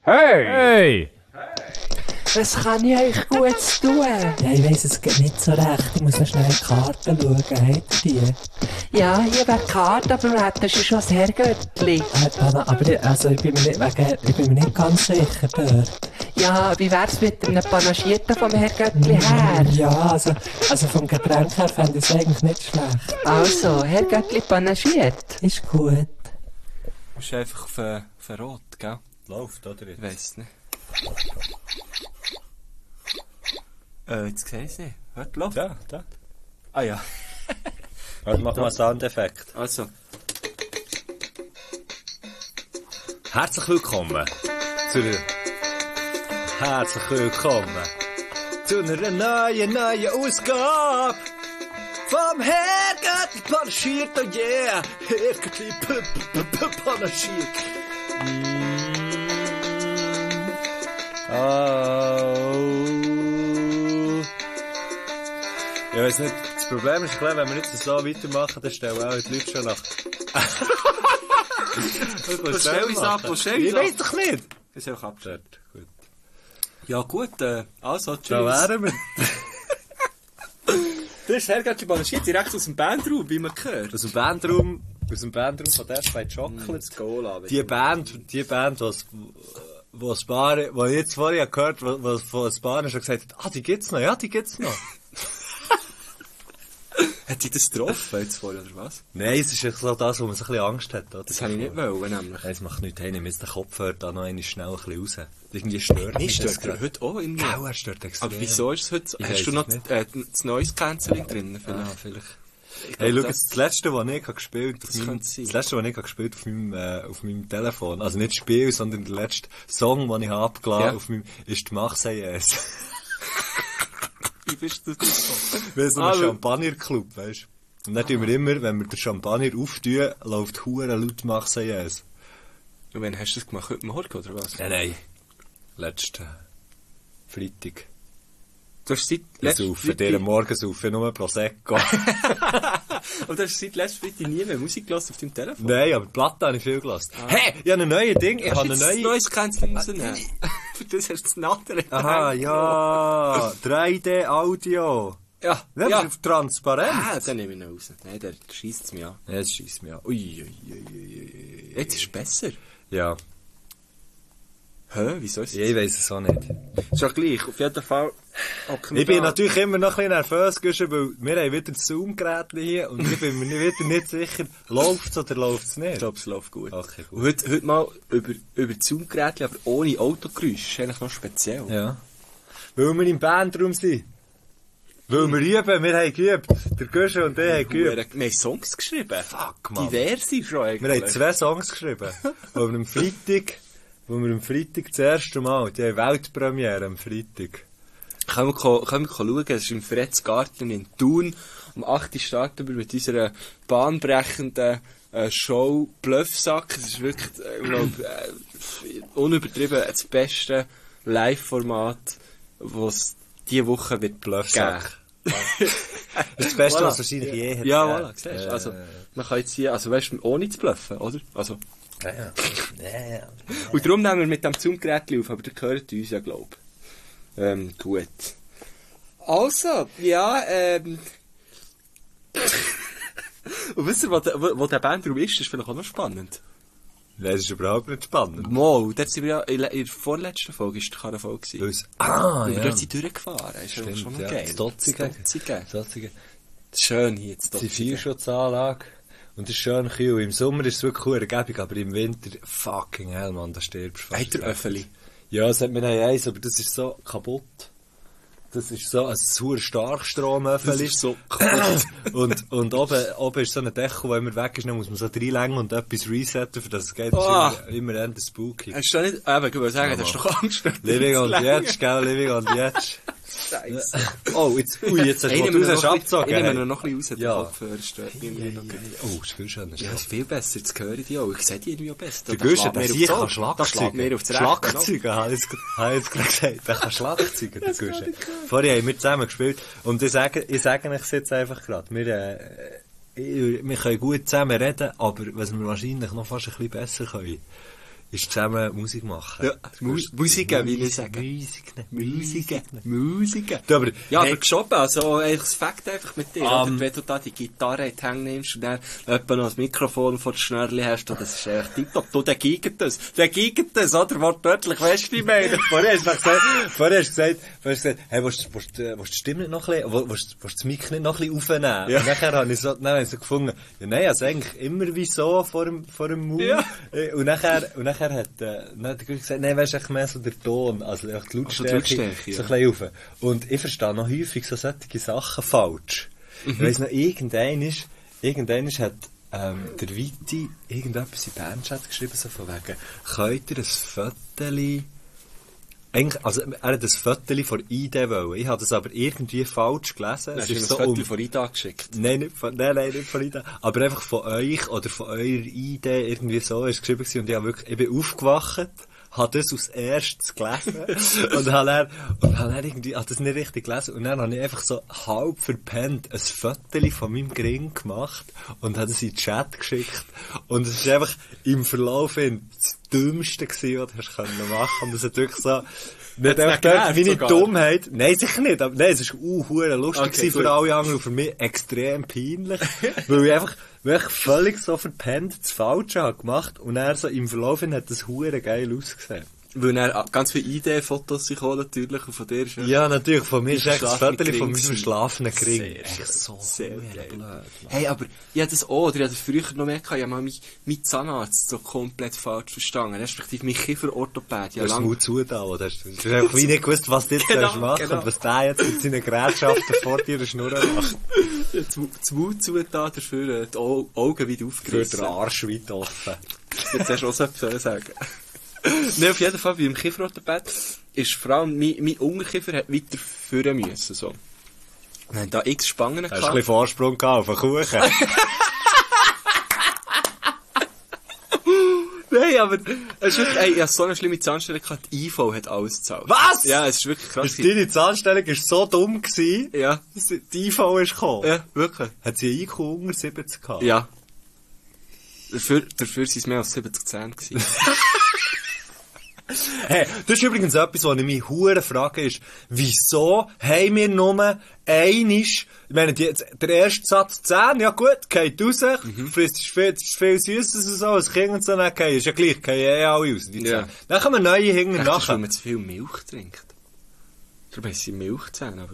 Hey! Hey! Was kann ich euch Gutes tun? Ja, ich weiss es geht nicht so recht. Ich muss noch schnell in die Karten schauen. Habt ihr die? Ja, hier wäre die Karte, aber wir hätten schon das Herrgöttli. Aber ich bin mir nicht ganz sicher dort. Ja, wie wär's mit einem Panagierten vom Herrgöttli her? Ja, also vom Getränk her fände ich es eigentlich nicht schlecht. Also, Herrgöttli panagiert. Ist gut. Du bist einfach auf Rot, gell? Läuft, oder? Ich weiss nicht. Jetzt sehe ich es nicht. Hört, läuft? Da, da. Ah ja. Warte, mach mal einen Soundeffekt. Also. Herzlich willkommen zu einer neuen Ausgabe vom Herrgöttli panaschiert, oh yeah! Herrgöttli panaschiert. Ich weiss nicht, das Problem ist klar, wenn wir jetzt so weitermachen, dann stellen auch die Leute schon nach. Was stell ich's ab? Ich weiss doch nicht! Ist einfach abgestellt. Gut. Ja gut, also tschüss. Da wären wir. Du hast Herrgöttli panagiert direkt aus dem Bandraum, wie man hört. Aus dem Bandraum von Death by Chocolate. Gola. Die Band, wo ich jetzt vorher gehört habe, wo von ein paar schon gesagt hat, die gibt's noch, ja, die gibt's noch. Hat sie das getroffen jetzt vorher, oder was? Nein, es ist so das, wo man so ein bisschen Angst hat, oder? Das habe ich nicht wollen, nämlich. Nein, es macht nichts, hey, nimm jetzt den Kopfhörer da noch einmal schnell ein bisschen raus. Irgendwie stört mich das stört heute auch irgendwie. Genau, er stört extrem. Aber wieso ist es heute so? Ich Hast du weiss noch es nicht. das neues Canceling drin? Vielleicht? Vielleicht. Hey, schau, das letzte, was ich gespielt habe, auf meinem Telefon, also nicht Spiel, sondern der letzte Song, den ich abgeladen habe, ist die Marseillaise. Wie bist du das so? Weil so ein Champagnerclub, weisst du. Und dann tun wir immer, wenn wir den Champagner auftun, läuft hure laut Marseillaise. Und wann hast du das gemacht? Heute Morgen, oder was? Nein. Letzten Freitag. Du hast seit Diesen Morgen saufen nur Prosecco. Und du hast seit letztem Freitag nie mehr Musik gehört auf deinem Telefon? Nein, aber die Platte habe ich viel gelassen. Hey, ich habe ein neues Ding. Ich habe eine neue... neues Canceling rausnehmen? Für das hast du das andere. Aha, ja. 3D-Audio. Ja, Das ist auf transparent. Dann nehme ich ihn raus. Nein, der scheisst es mich an. Ja, das scheisst mich an. Ui. Jetzt ist es besser. Ja. Hä, wieso ist es? Ich weiss es auch nicht. Ist ja gleich, auf jeden Fall. Ich bin natürlich immer noch ein bisschen nervös, weil wir haben wieder das Zoom-Gerät hier und ich bin mir wieder nicht sicher, läuft es oder läuft es nicht. Ich glaube, es läuft gut. Okay, gut. Und heute mal über Zoom-Geräte, aber ohne Autogeräusch. Ist eigentlich noch speziell. Ja. Weil wir im Bandraum sind. Weil wir üben, wir haben geübt. Der Guschen und ich haben geübt. Wir haben Songs geschrieben. Fuck, Mann. Diverse schon eigentlich. Wir haben 2 Songs geschrieben. Wo wir am Freitag das erste Mal, die haben Weltpremiere am Freitag. Können wir schauen, es ist im Fredsgarten in Thun. Am 8. starten wir mit unserer bahnbrechenden Show Bluffsack. Es ist wirklich, ich glaube, unübertrieben das beste Live-Format, das es diese Woche wird Bluffsack. Das ist das Beste, was wahrscheinlich je hat. Ja, voilà, siehst du. Also, man kann jetzt hier, also weißt du, ohne zu bluffen, oder? Also. Ja. Und darum nehmen wir mit dem Zoom-Gerät auf, aber der gehört uns ja, glaube ich. Gut. Also, ja, und wisst ihr, wo der Bandraum ist vielleicht auch noch spannend. Das ist überhaupt nicht spannend. Mal, dort sind wir ja, in der vorletzten Folge ist der Karneval gewesen. Und dort sind wir durchgefahren. Ist ja schon noch geil. Das Dotzigen. Das ist schön hier, das Die Vierschutzanlage. Und es ist schön kühl. Im Sommer ist es wirklich cool ergebig, aber im Winter, fucking hell, man, da stirbst du fast. Hat der Öffeli? Ja, es hat mir eins, aber das ist so kaputt. Das ist so, also ein sauer Starkstromöffel. Das ist so kaputt. und oben ist so ein Deckel, der immer weg ist, dann muss man so reinlängen und etwas resetten, für das es geht. Oh. Das ist immer eher spooky. Hast du nicht, ich würde sagen, hast du doch Angst. Living on the Edge, gell, Living on the Edge. Scheiße. Oh, jetzt hast du abgezogen. Ich nehme noch ein bisschen raus, Ja. den Kopfhörer stört mich immer noch. Oh, ist viel schöner. Ja, ist viel besser, jetzt höre ich die auch. Ich sehe die irgendwie auch besser. Der Guschen, der Sieg kann Das schlägt mir Schlagzeugen. auf das Schlagzeugen, habe ich jetzt gerade gesagt. Der kann Schlagzeugen, der Guschen. Vorher haben wir zusammen gespielt. Und ich sage euch jetzt einfach gerade. Wir können gut zusammen reden, aber was wir wahrscheinlich noch fast ein bisschen besser können, ist zusammen Musik machen. Ja, Musiken, wie ich sage. Musiken. Du, aber, Ja, hey, aber geschoben, also, es fängt einfach mit dir, oder? Wenn du da die Gitarre in die Hände nimmst und dann etwa noch das Mikrofon vor der Schnürli hast, das ist echt tipptopp. Du, der giget das, oder? Wortwörtlich, weißt du, wie ich meine? vorher hast du gesagt, hey, willst du die Stimme nicht noch ein bisschen, willst du das Mic nicht noch ein bisschen aufnehmen? Ja. Und nachher habe ich so gefunden, ja, nein, also eigentlich immer wie so vor dem Mund. Ja. Und nachher hat er gesagt, nein, weisst du, echt mehr so der Ton, also auch die Lautstärke, ja. so ein bisschen rauf. Und ich verstehe noch häufig so solche Sachen falsch. Ich weiss noch, irgendein hat, der Viti irgendetwas in den Bandchat geschrieben, so von wegen, könnt ihr ein Föteli, eigentlich, also, er hat ein Föteli von ID wollen. Ich habe das aber irgendwie falsch gelesen. Es ist so ein Föteli von ID geschickt. Nein, nicht von ID. Aber einfach von euch oder von eurer ID irgendwie so ist es geschrieben gewesen. Und ich bin aufgewacht, habe das als erstes gelesen und habe dann irgendwie, das nicht richtig gelesen und dann habe ich einfach so halb verpennt ein Foto von meinem Gring gemacht und habe das in den Chat geschickt und es ist einfach im Verlauf das Dümmste gewesen, was du hast machen können. Und es hat wirklich so, nicht einfach dort meine Dummheit, nein, sicher nicht, aber nein, es war hure lustig okay, für alle anderen und für mich extrem peinlich, weil ich einfach wirklich völlig so verpennt das Falsche habe gemacht und er so im Verlauf hat das hure geil ausgesehen. Weil er ganz viele ID-Fotos sich holen, natürlich, und von dir ist ja, natürlich, von mir ist echt das Foto von meinem schlafenden Gring. Echt so sehr blöd. Hey, aber ich hatte das auch, oder ich hatte das früher noch mehr gehabt, ich habe mal meinen Zahnarzt so komplett falsch verstanden, respektive mein Kieferorthopäd. Du hast Mut zugetan, oder? Du hast einfach wie nicht gewusst, was du jetzt machen und was der jetzt mit seinen Gerätschaften vor dir Schnurr macht. Das Mut zugetan, dafür die Augen wieder aufgerissen. Für den Arsch weit offen. Jetzt hast du auch so etwas sagen. Nein, auf jeden Fall, beim Kieferorthopäd ist vor allem mein Unterkiefer hat weiter führen müssen, so. Wir haben da x Spangen gehabt. Hast du ein bisschen Vorsprung gehabt auf den Kuchen? Nein, aber es ist wirklich, ich hatte so eine schlimme Zahnstellung gehabt, die IV hat alles gezahlt. Was? Ja, es ist wirklich krass. Deine Zahnstellung war so dumm gewesen, ja, die IV ist gekommen. Ja, wirklich. Hat sie einen IQ unter 70 gehabt? Ja. Dafür waren es mehr als 70 Zähne gewesen. Hey, das ist übrigens etwas, was ich mich hure frage, ist, wieso haben wir nur einisch, ich meine, der erste Satz 10, ja gut, geht raus, frisst viel Süßes und so, als Kind und so, dann geht, ist ja gleich, geht alle raus, die 10. Ja. Dann kommen neue hinten nachher. Weil man zu viel Milch trinkt. Darum haben sie Milchzähne,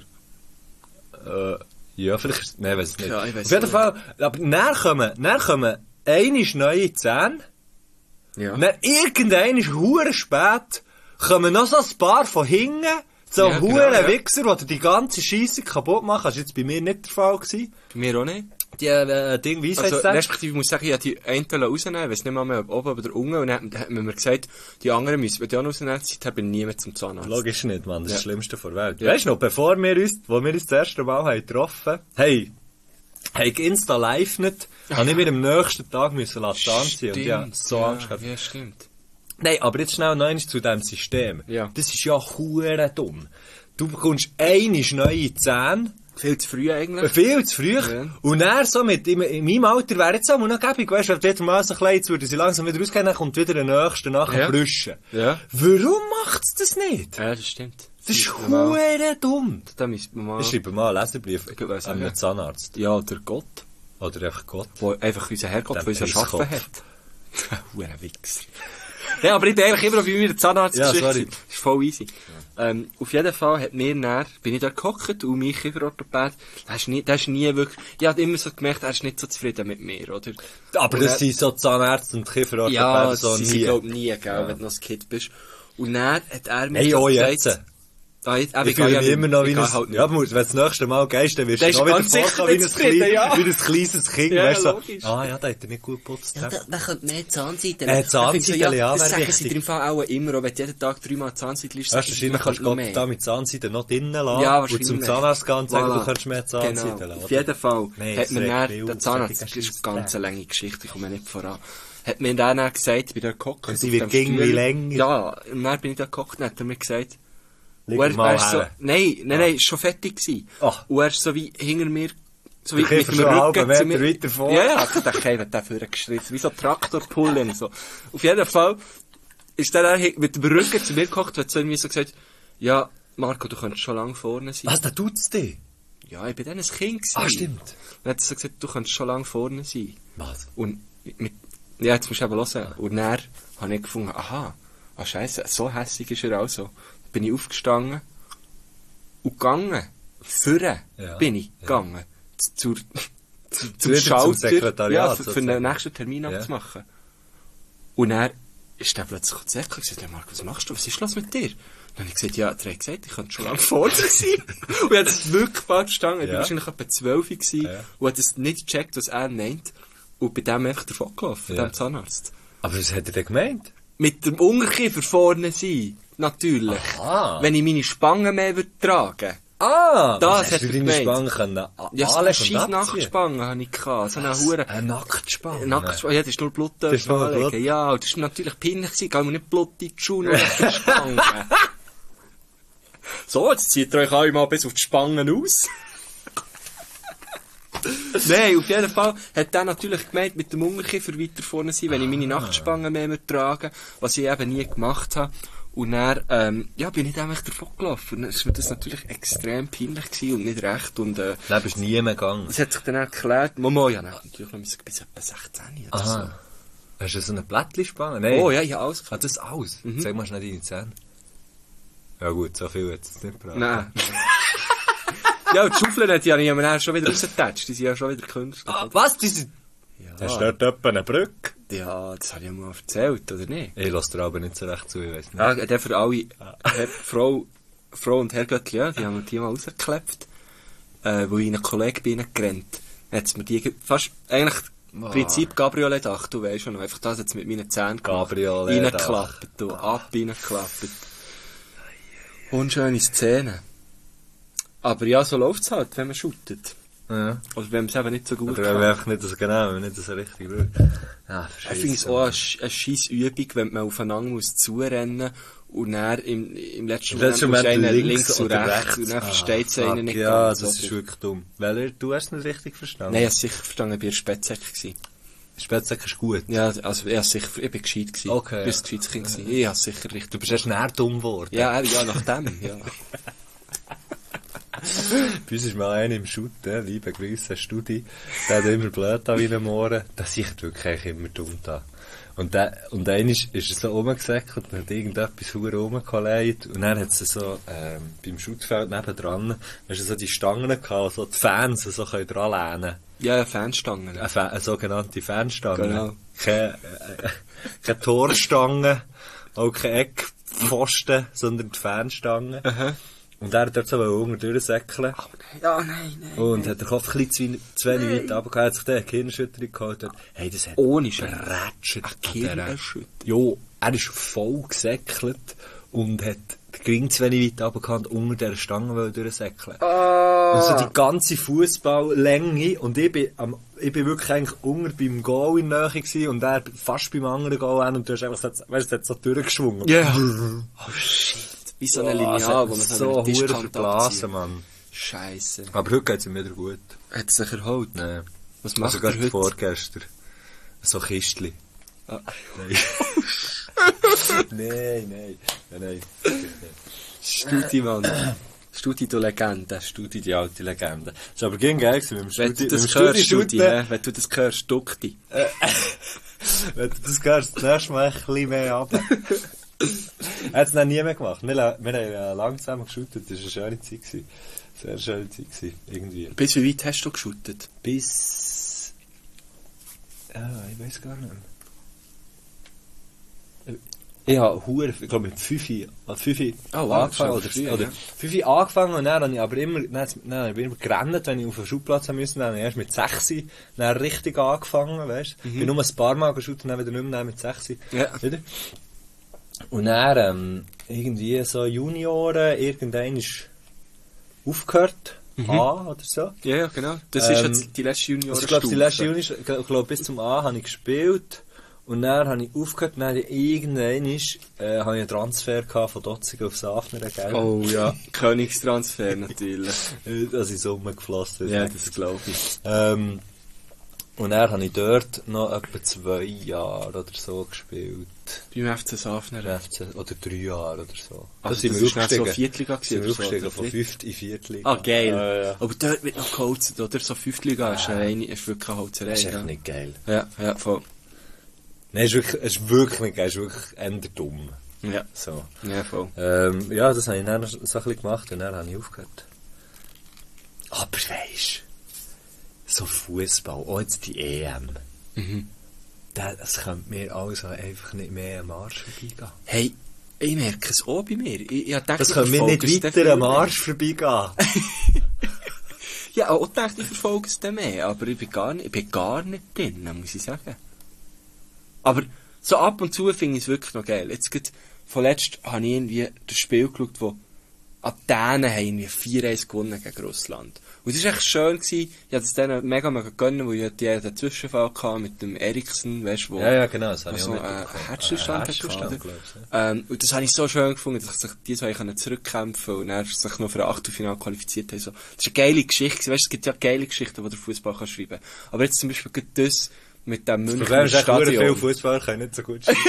aber... ja, vielleicht ist, nein, weiss ich nicht. Ja, ich weiss auf jeden Fall, aber dann kommen einisch neue Zähne. Ja. Und dann irgendwann ist hure spät, kommen noch so ein paar von hinten, so ja, hure genau, Wichser, die die ganze Scheisse kaputt machen. Das war jetzt bei mir nicht der Fall gewesen. Bei mir auch nicht. Die, Ding, wie also, respektive, ich muss sagen, ich habe die einen rausnehmen, ich weiss nicht mal mehr, ob oben oder unten, und dann hat man mir gesagt, die anderen müssen, wenn die auch rausnehmen, seither bin ich nie mehr zum Zahnarzt. Logisch nicht, Mann, das ist das Schlimmste der Welt. Ja. Weißt du noch, bevor wir uns das erste Mal haben getroffen, hey, Insta live nicht, habe ich mir am nächsten Tag müssen anziehen und ja, so Angst gehabt. Ja, stimmt. Nein, aber jetzt schnell noch einmal zu diesem System. Ja. Das ist ja hure dumm. Du bekommst einmal neue Zähne. Viel zu früh eigentlich. Viel zu früh. Ja. Und dann so in meinem Alter wäre jetzt auch noch gäbig, weißt du, wenn wieder mal so klein jetzt würde sie langsam wieder rausgehen, dann kommt wieder der Nächste nachher flüschen. Ja. Warum macht's das nicht? Ja, das stimmt. Das ist hure dumm. Da müssen wir mal... Ich schreibe mal einen Leserbrief an einen Zahnarzt. Ja, oder Gott. Oder einfach Gott. Wo einfach unser Herrgott von uns erschaffen hat. Hure Wichser. Ja, aber ich bin eigentlich immer noch bei mir der Zahnarzt-Geschichte. Ja, sorry. Das ist voll easy. Auf jeden Fall hat mir dann, bin ich da gehockt und mein Kieferorthopäd, der ist nie wirklich, ich habe immer so gemerkt, er ist nicht so zufrieden mit mir, oder? Aber das sind so Zahnärzte und Kieferorthopäden ja, so nie. Ja, sie glaube nie, gell, wenn du noch ein Kind bist. Und dann hat er mir gesagt, ich fühle mich immer noch wie ein... Halt ja, wenn du das nächste Mal gehst, dann wirst du noch wieder vorkommen wie ein kleines Kind. Ja, weißt du, so, da hat er nicht gut geputzt. Ja, da könnte mehr Zahnseiten. Zahnseiten, ja, das sagen sie dir im Fall auch immer, auch wenn du jeden Tag 3-mal Zahnseiten liest. Wahrscheinlich kannst du da mit Zahnseiten noch drinnen lassen. Ja, und zum Zahnarzt gehen und sagen, du kannst mehr Zahnseiten lassen. Auf jeden Fall hat mir dann, der Zahnarzt, das ist eine ganz lange Geschichte, ich komme nicht voran. Hat mir dann gesagt, ich bin da gehockt. Sie wird irgendwie länger. Ja, und dann bin ich da gehockt und hat er mir gesagt, so, nein, ist schon fertig gewesen. Ach. Und er ist so wie hinter mir, so wie mit dem Rücken zu mir. Weiter vor. Ja, der Kevin hat den vorher gestriffen, wie so Traktorpullen, so. Auf jeden Fall ist der dann mit dem Rücken zu mir gekocht, hat so irgendwie so gesagt, ja, Marco, du könntest schon lange vorne sein. Was, da tut's dich? Ja, ich bin dann ein Kind gewesen. Ah, stimmt. Dann hat er so gesagt, du könntest schon lange vorne sein. Was? Und ja, jetzt musst du eben hören. Und dann habe ich gefunden, aha, Scheisse, so hässig ist er auch so. Bin ich aufgestanden und gegangen. Führen bin ich gegangen. Zum Schalter. Zum Sekretariat. Ja, für den nächsten Termin abzumachen. Und dann ist der plötzlich zu Eck und gesagt, Marco, was machst du? Was ist los mit dir? Dann habe ich gesagt, ja, der hat gesagt, ich könnte schon lange vorne sein. Und ich habe das wirklich falsch verstanden. Ich war wahrscheinlich etwa 12 gewesen und habe das nicht gecheckt, was er meint. Und bei dem einfach davon gelaufen, dem Zahnarzt. Aber was hat er denn gemeint? Mit dem Unterkiefer vorne sein. Natürlich. Aha. Wenn ich meine Spangen mehr würde tragen. Ah! Das hast hat du er deine gemeint. Spangen können Ja, so eine scheisse Nacktspange hatte ich gehabt. So eine Hure. Eine Nacktspange? Nacktspange, ja, das ist nur Blut Das ist nur Blut. Ja, das war natürlich peinlich gewesen. Gehen wir nicht Blut in die Schuhe, nur auf die Spangen. So, jetzt zieht ihr euch alle mal bis auf die Spangen aus. Nein, auf jeden Fall hat der natürlich gemeint, mit dem Unterkiefer weiter vorne sein, wenn ich meine Nachtspangen mehr trage, was ich eben nie gemacht habe. Und dann, bin ich dann echt davon gelaufen. Und dann war mir das natürlich extrem peinlich gewesen und nicht recht. Und, Dann bist du nie mehr gegangen. das hat sich dann erklärt. Mama, ja, natürlich noch bis etwa 16 oder so. Aha. Hast du so eine Blättli-Spange? Nein. Oh ja, ich habe alles Ah, das alles? Sag mal schnell deine Zähne. Ja gut, so viel hat es nicht gebraucht. Nein. Ja, und die Schaufeln hat ja dann schon wieder rausgetatscht. Die sind ja schon wieder Künstler. Ah, was? Die sind... Ja. Hast du dort etwa eine Brücke? Ja, das habe ich ja mal erzählt, oder nicht? Ich lasse dir aber nicht so recht zu, ich weiss nicht. Ja, der für alle Frau und Herr Göttli, ja, die haben mir die mal rausgeklebt, wo ich einen Kollegen bei ihnen gerannt. Dann hat es mir die fast, eigentlich, im Prinzip Gabriolet gedacht, du weisst schon, einfach das jetzt mit meinen Zähnen Gabriolet reingeklappt, du, reingeklappt. Unschöne Szene. Aber ja, so läuft's halt, wenn man shootet. Ja. Oder wenn man es eben nicht so gut Oder wenn man einfach nicht so genau, wenn man nicht so richtig schaut. Ja, ich finde es auch eine scheisse Übung, wenn man aufeinander muss zurennen und dann im letzten Moment einer links und rechts und dann versteht es einen nicht ja, ganz. das ist wirklich dumm. Weil du hast es nicht richtig verstanden. Nein, ich habe es sicher verstanden, ich war Spätsäck. Spätsäck ist gut. Ja, also ich bin gescheit gewesen. Okay. Du bist gescheit Kind gewesen. Ich habe es sicher richtig. Du bist erst näher dumm geworden. Ja, nachdem, ja. Bei uns ist mal einer im Schutt, liebe Grüße, Studi, der hat immer blöd da wie ein Mohren. Der sieht wirklich eigentlich immer dumm da. Und einmal ist er so rumgesäckelt und hat irgendetwas verdammt rumgeleitet. Und dann hat es so, beim Schuttfeld nebendran, hast du so die Stangen gehabt, so die Fans so können dran lehnen. Ja, Fanstangen. Eine sogenannte Fanstange. Genau. Keine Torstange, auch keine Eckpfosten, sondern die Fanstange. Aha. Und er hat dort so unten durchsäckeln. Ja, nein. Und hat den Kopf ein bisschen zu wenig weit runtergehauen, hat sich den Gehirnerschütterung geholt. Hey, das hat Ohne Rätschet. Gehirnerschütterung? Jo, er ist voll gesäckelt und hat den Gring zu wenig weit runtergehauen und unter dieser Stange durchsäckeln. Und so die ganze Fußballlänge und ich bin wirklich eigentlich unter beim Goal in der Nähe gewesen und er fast beim anderen Goal hin und du hast einfach, weißt du, hat so durchgeschwungen. Ja. Yeah. Oh shit. Wie so eine Lineal, wo man so Tisch verblasen, Mann. Scheisse. Aber heute geht's ihm wieder gut. Hat er sich erholt? Nein. Was macht Also er gerade heute? vorgestern. So Kistli. Ah. Nein. Studi, Mann. Studi, du Legende. Studi, die alte Legende. Das war aber gern geil gewesen, mit dem Wenn Studi. du das hörst, Studi, wenn du das hörst, duck dich. Wenn du das hörst, das nächste Mal ein bisschen mehr runter. Er hat es noch nie mehr gemacht. Wir haben lang zusammen geshootet, das war eine schöne Zeit gewesen. Sehr schöne Zeit gewesen, irgendwie. Bis wie weit hast du geshootet? Bis... Ja, ich weiß gar nicht mehr. Ich habe ich glaube mit 5 angefangen, oder 5 angefangen und dann habe ich aber immer gerannt, wenn ich auf den Schulplatz musste, dann habe ich erst mit 6 dann richtig angefangen, weißt du. Ich bin nur ein paar Mal geschaut und dann wieder nicht mehr mit 6. Ja. Wieder. Und dann, irgendwie so Junioren, irgendein ist aufgehört, A oder so. Ja, genau. Das ist jetzt die letzte Juniorenstufe. Ich glaube, die letzte Juniorenstufe, ich glaube, bis zum A habe ich gespielt. Und dann habe ich aufgehört, und dann habe ich einen Transfer gehabt von Dotzigen auf Safner, gell? Oh ja, Königstransfer natürlich. Dass ich so rumgeflossen ist. Ja, das glaube ich. Und dann habe ich dort noch etwa 2 Jahre oder so gespielt. Beim FC Safner. FC, oder 3 Jahre oder so. Also das ist nicht so Viertliga gewesen. Wir sind aufgestiegen von 5. in 4. Liga. Ah, geil. Ja. Aber dort wird noch geholzt, oder? So 5. Liga ist wirklich eine Holzerei. Das ist echt nicht geil. Ja, voll. Nein, es ist wirklich nicht geil. Es ist wirklich eher dumm. Ja. So. Ja, voll. Ja, das habe ich dann so ein bisschen gemacht und dann habe ich aufgehört. Aber weisst, so Fußball, auch jetzt die EM. Das könnte mir also einfach nicht mehr am Arsch vorbeigehen. Hey, ich merke es auch bei mir. Ich dachte, das könnte mir nicht weiter am Arsch vorbeigehen. Ja, auch dachte ich verfolge es dann mehr, aber ich bin gar nicht drin, muss ich sagen. Aber so ab und zu finde ich es wirklich noch geil. Jetzt vorletzt habe ich irgendwie das Spiel geschaut, wo Athen haben wir 4-1 gewonnen gegen Russland. Und es war echt schön gewesen. Ich hatte es denen mega gönnen, weil ich den Zwischenfall hatte mit dem Eriksen, weißt du, wo... Ja, genau, das habe ich so auch einen Herzstillstand hatte. Und das habe ich so schön gefunden, dass sich die zwei zurückkämpfen und dann sich noch für ein Achtelfinale qualifiziert haben. So. Das ist eine geile Geschichte. Weißt du, es gibt ja geile Geschichten, die der Fußball kann schreiben kann. Aber jetzt zum Beispiel das mit dem Münchner Stadion. Viele Fußballer können nicht so gut schreiben.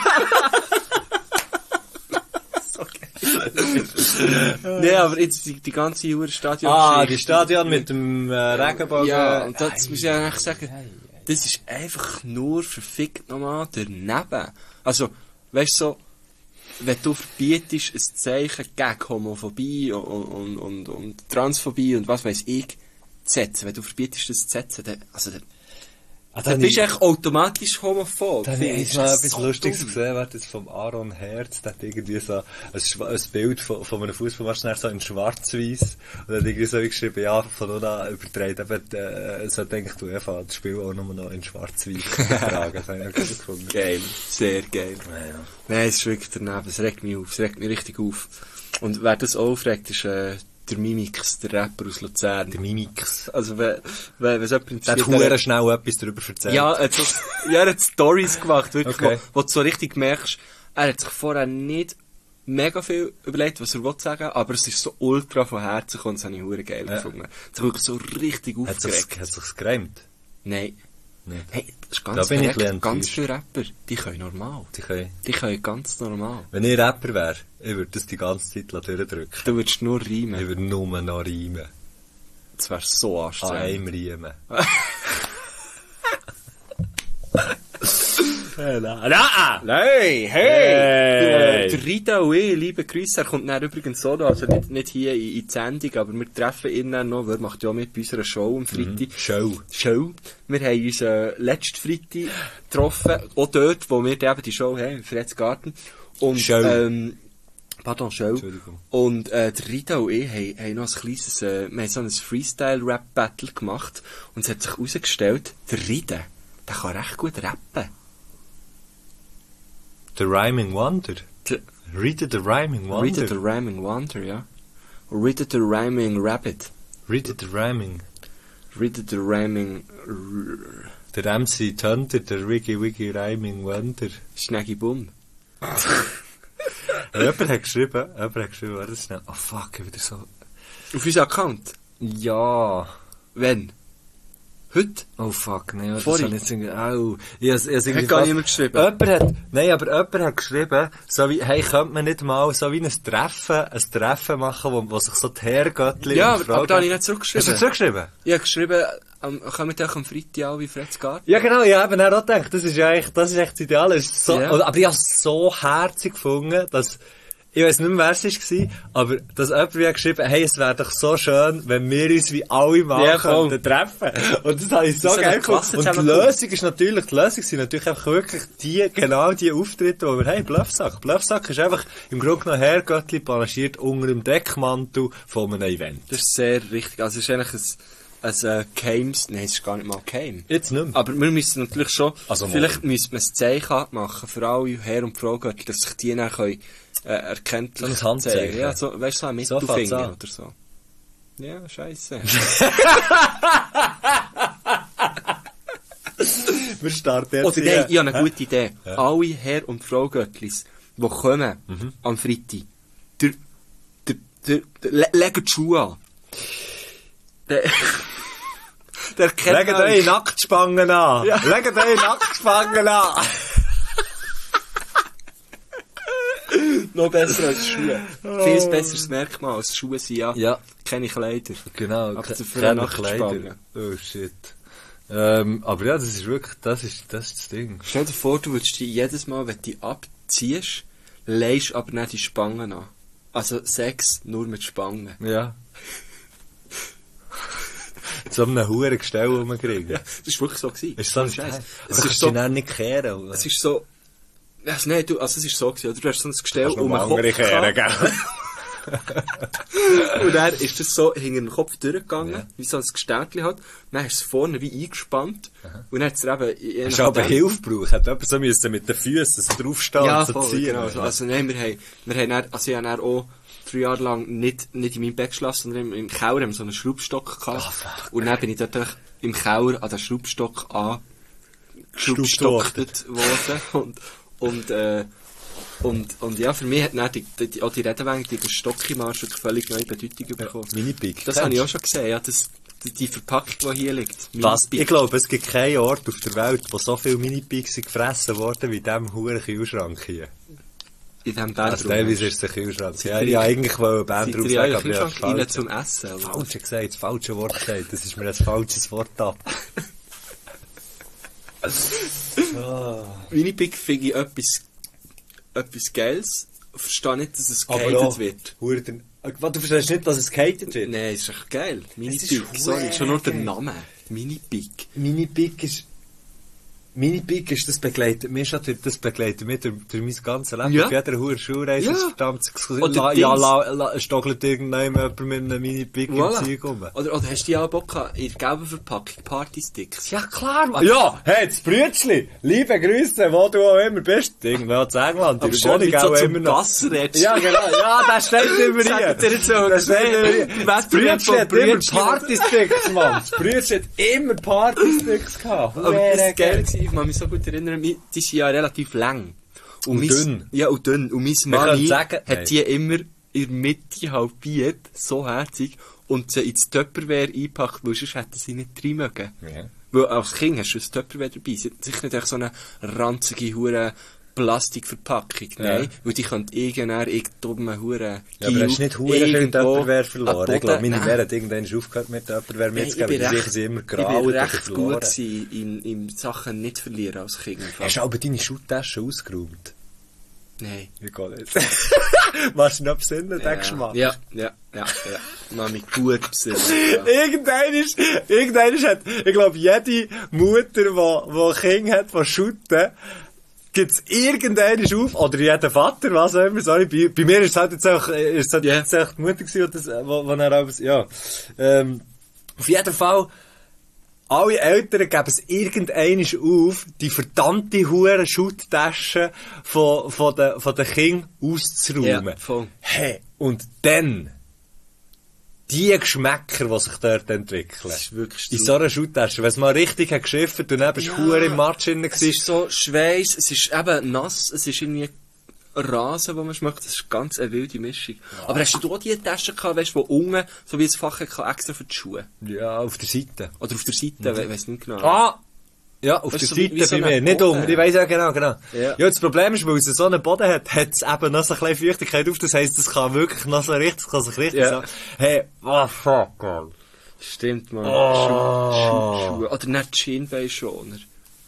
Nee, aber jetzt die ganze Uhr Stadion. Die Stadion mit dem Regenbogen. Ja, und das muss ich eigentlich sagen, das ist einfach nur verfickt nochmal daneben. Also, weißt du so, wenn du verbietest, ein Zeichen gegen Homophobie und Transphobie und was weiss ich zu setzen, wenn du verbietest, das zu setzen, dann bist du echt automatisch homophob. Da habe ich mal etwas Lustiges gesehen, das vom Aaron Herz, der hat irgendwie so ein Bild von einem Fußballmatch so in schwarz-weiß und dann hat irgendwie so geschrieben, ja, von nun an übertreibt eben, sollte eigentlich die UEFA das Spiel auch nur noch in schwarz-weiß tragen. Das habe ich auch gut gefunden. Geil, sehr geil. Ja. Nein, es ist wirklich daneben, es regt mich auf, es regt mich richtig auf. Und wer das aufregt, ist der Mimix, der Rapper aus Luzern. Der Mimix. Also, wenn es jemand interessiert... Der hat verdammt schnell etwas darüber erzählt. Ja, er hat Storys gemacht, wirklich, okay. wo du so richtig merkst, er hat sich vorher nicht mega viel überlegt, was er sagen will, aber es ist so ultra von Herzen und das habe ich verdammt geil gefunden. Er hat sich wirklich so richtig aufgeregt. Hat sich's gereimt? Nein. Nee. Hey, das ist ganz viele Rapper, die können normal. Die können ganz normal. Wenn ich Rapper wäre, ich würde das die ganze Zeit durchdrücken. Du würdest nur reimen. Ich würde nur noch reimen. Das wäre so anstrengend. An einem Riemen. Nein, hey! Der Rita und ich, liebe Grüße, er kommt dann übrigens so da, also nicht hier in die Sendung, aber wir treffen ihn dann noch, er macht ja mit bei unserer Show am Freitag. Show. Wir haben uns letzten Freitag getroffen, auch dort, wo wir eben die Show haben, im Fredsgarten. Und, Show. Show. Und der Rita und ich haben noch ein kleines, wir haben so ein Freestyle-Rap-Battle gemacht und es hat sich herausgestellt, der Rita, der kann recht gut rappen. The Rhyming Wonder. Rita the Rhyming Wonder. Rita the Rhyming Wonder, ja. Rita the Rhyming Rabbit. Rita the Rhyming. Rita the Rhyming... Der MC Thunder, der Wiggy Rhyming Wonder. Schneggi Bum. Jemand hat geschrieben, warte schnell. Oh fuck, wieder so... Auf unserem Account? Ja. Wenn? Heute? Oh fuck, nein, das Vorhin? habe ich jetzt irgendwie... Au. Hat gar niemand geschrieben. Jemand hat geschrieben, so wie, hey, könnte man nicht mal so wie ein Treffen machen, wo sich so die Herrgöttli... Ja, aber da habe ich nicht zurückgeschrieben. Hast du zurückgeschrieben? Ich habe geschrieben, kommt auch am Freitag an wie Fredsgarten. Ja genau, ich habe auch gedacht, das ist echt das Ideal. Ist so, ja. Aber ich habe es so herzig gefunden, dass... Ich weiss nicht mehr, wer es war, aber dass jemand wie geschrieben, hey, es wäre doch so schön, wenn wir uns wie alle mal könnten treffen. Und das habe ich so geil gefunden. Und die Lösung sind natürlich einfach wirklich genau die Auftritte, die wir haben. Bluffsack. Bluffsack ist einfach im Grunde genommen Herrgöttli panaschiert unter dem Deckmantel von einem Event. Das ist sehr richtig. Also es ist eigentlich ein Games, nein, es ist gar nicht mal Game. Jetzt nicht mehr. Aber wir müssen natürlich schon, also vielleicht müssen wir ein Zeichen machen für alle Herr- und Frau-Götter, dass sich die dann können, erkenntlich so ein Handzeichen. Ja, so, weißt du, so ein Mittelfinger oder so. Ja, scheisse. Wir starten jetzt. Oder nein, ich habe eine gute Idee. Ja. Alle Herr- und Frau-Göttlis, die kommen am Freitag, legen die Schuhe an. Der kennt Legt eure Nacktspangen an. Ja. Legt eure Nacktspangen an. Noch besser als Schuhe. Viel besseres Merkmal als Schuhe sind Ja. keine Kleider. Genau, Aber dafür keine Nacktspangen. Kleider. Oh shit. Aber ja, das ist wirklich, das ist das Ding. Stell dir vor, du würdest dich jedes Mal, wenn du dich abziehst, leihst aber nicht die Spangen an. Also Sex nur mit Spangen. Ja. So einem huren Gestell rumkriegen. Ja, das war wirklich so gewesen. Ist so ein Scheiß. Scheiß. Es Es ist ist so, so nicht kehren. Oder? es ist so, also nein, es ist so gewesen, oder? Du hast so ein Gestell Kannst noch um den andere Kopf kehren, gehabt. gell? Und dann ist das so hinter den Kopf durchgegangen, Ja. wie so ein Geständchen hat. Dann hast du es vorne wie eingespannt. Und dann hat es dir eben... je Hast du aber nachdem- Hilfe gebraucht? Hat jemand so müssen mit den Füßen so draufstehen Ja, und so voll, ziehen? genau. Also nein, wir haben dann, also ich habe dann auch 3 Jahre lang nicht in meinem Bett geschlafen, sondern im Keller haben wir so einen Schraubstock gehabt. Und dann bin ich dort im Keller an den Schraubstock geschraubstockt worden. Und ja, für mich hat dann auch die Redewendung, die Stockimarsch eine völlig neue Bedeutung bekommen. Mini-Pig. Das habe ich auch schon gesehen, ja, die Verpackung, die hier liegt. Was? Mini-Pig. Ich glaube, es gibt keinen Ort auf der Welt, wo so viele Mini-Pigs gefressen worden wie in diesem huren Kühlschrank hier. In diesem Also Bedroom. teilweise ist es ein Kühlschrank. Ja, ihr- ich wollte eigentlich einen Seid Bandraum ihr sagen, ja aber ich habe Kühlschrank rein falsch zum Essen? oder? falsch gesagt, das falsche Wort gesagt. Das ist mir ein falsches Wort ab. Mini-Pig finde ich etwas Geiles. Ich verstehe nicht, dass es gehatet auch wird. Huren- Was, du verstehst nicht, dass es gehatet wird? Nein, ist echt geil. Mini-Pig, ist sorry, schon nur der geil. Name. Mini-Pig. Mini-Pig ist, das begleitet mich schon, das begleitet mich durch mein ganzes Leben. Ja. Auf jeder Huren Schulreise Ja. ist verdammt Oder stockelt irgendjemand mit einem Mini-Pig im Zeug rum. Oder hast du die auch Bock gehabt, in der gelben Verpackung Partysticks? Ja, klar, Mann. Ja, hey, das Brütschli. Liebe Grüße, wo du auch immer bist. Irgendwo zu England. Aber in der schon Wohnung nicht so auch zum immer noch. Wasser redest. Ja, genau. Ja, das steht immer hier. Sagt dir jetzt so, Das steht immer hier. Das Brütschli hat immer Brütschli. Partysticks, Mann. Das Brütschli hat immer Partysticks gehabt. Aber das war geil gewesen. Ich kann mich so gut erinnern, die sind ja relativ lang. Und dünn. Ja, und dünn. Und mein können Manni sagen- Nein. hat die immer in der Mitte halbiert, so herzig, und sie ins Tupperware eingepackt, weil sonst hätten sie nicht rein mögen. Ja. Weil als Kind hast du ein Tupperware dabei. Sie hat sicher nicht echt so eine ranzige, hure Plastikverpackung. Nein, weil die könnte irgendeine dumme hure Ja, aber hast du nicht Huren viel Tupperware verloren? Ich glaube, meine Nein. Mutter hat irgendwann aufgehört mit Tupperware Nein, mitzugeben, weil sicher sie immer ich grau bin oder recht verloren. gut gewesen, in Sachen nicht verlieren als Kind. Hast du aber deine Schuhtasche ausgeräumt? Nein. Ich gehe nicht. Machst du noch besinnen, den Geschmack? Ja. Mami, gut besinnen. Irgendeiner hat, ich glaube, jede Mutter, die Kinder hat, die shooten, gibt's irgendeinen auf, oder jeder Vater, was auch immer, sorry, bei mir ist es halt jetzt auch, jetzt auch die Mutter gewesen, wo er alles, ja. Auf jeden Fall, alle Eltern geben es irgendeinisch auf, die verdammte hure Schutttasche von den Kindern auszuräumen. Ja, voll. Hey, und dann, die Geschmäcker, die sich dort entwickeln. Das ist wirklich in so einer Schutttasche. Wenn es mal richtig hat geschifft und dann bist du hure im Matsch drin Es ist so Schweiß, es ist eben nass, es ist irgendwie Rasen, wo man schmeckt, das ist ganz eine wilde Mischung. Aber hast du auch die Taschen gehabt, weißt du, wo unten, so wie ein Fach hatte, extra für die Schuhe? Ja, auf der Seite. Oder auf der Seite, weiss nicht genau. Ah! Ja, auf Weißt der du, Seite wie so bei mir. ein Nicht Boden. um. Ich weiss ja genau. Ja. Ja, das Problem ist, weil es so einen Boden hat es eben noch so ein bisschen Feuchtigkeit auf. Das heisst, es kann wirklich noch so richtig, kann sich richtig Ja. so. Hey, oh fuck, man. Stimmt, man. Oh. Schuhe. Oder nicht Schienbeinschoner.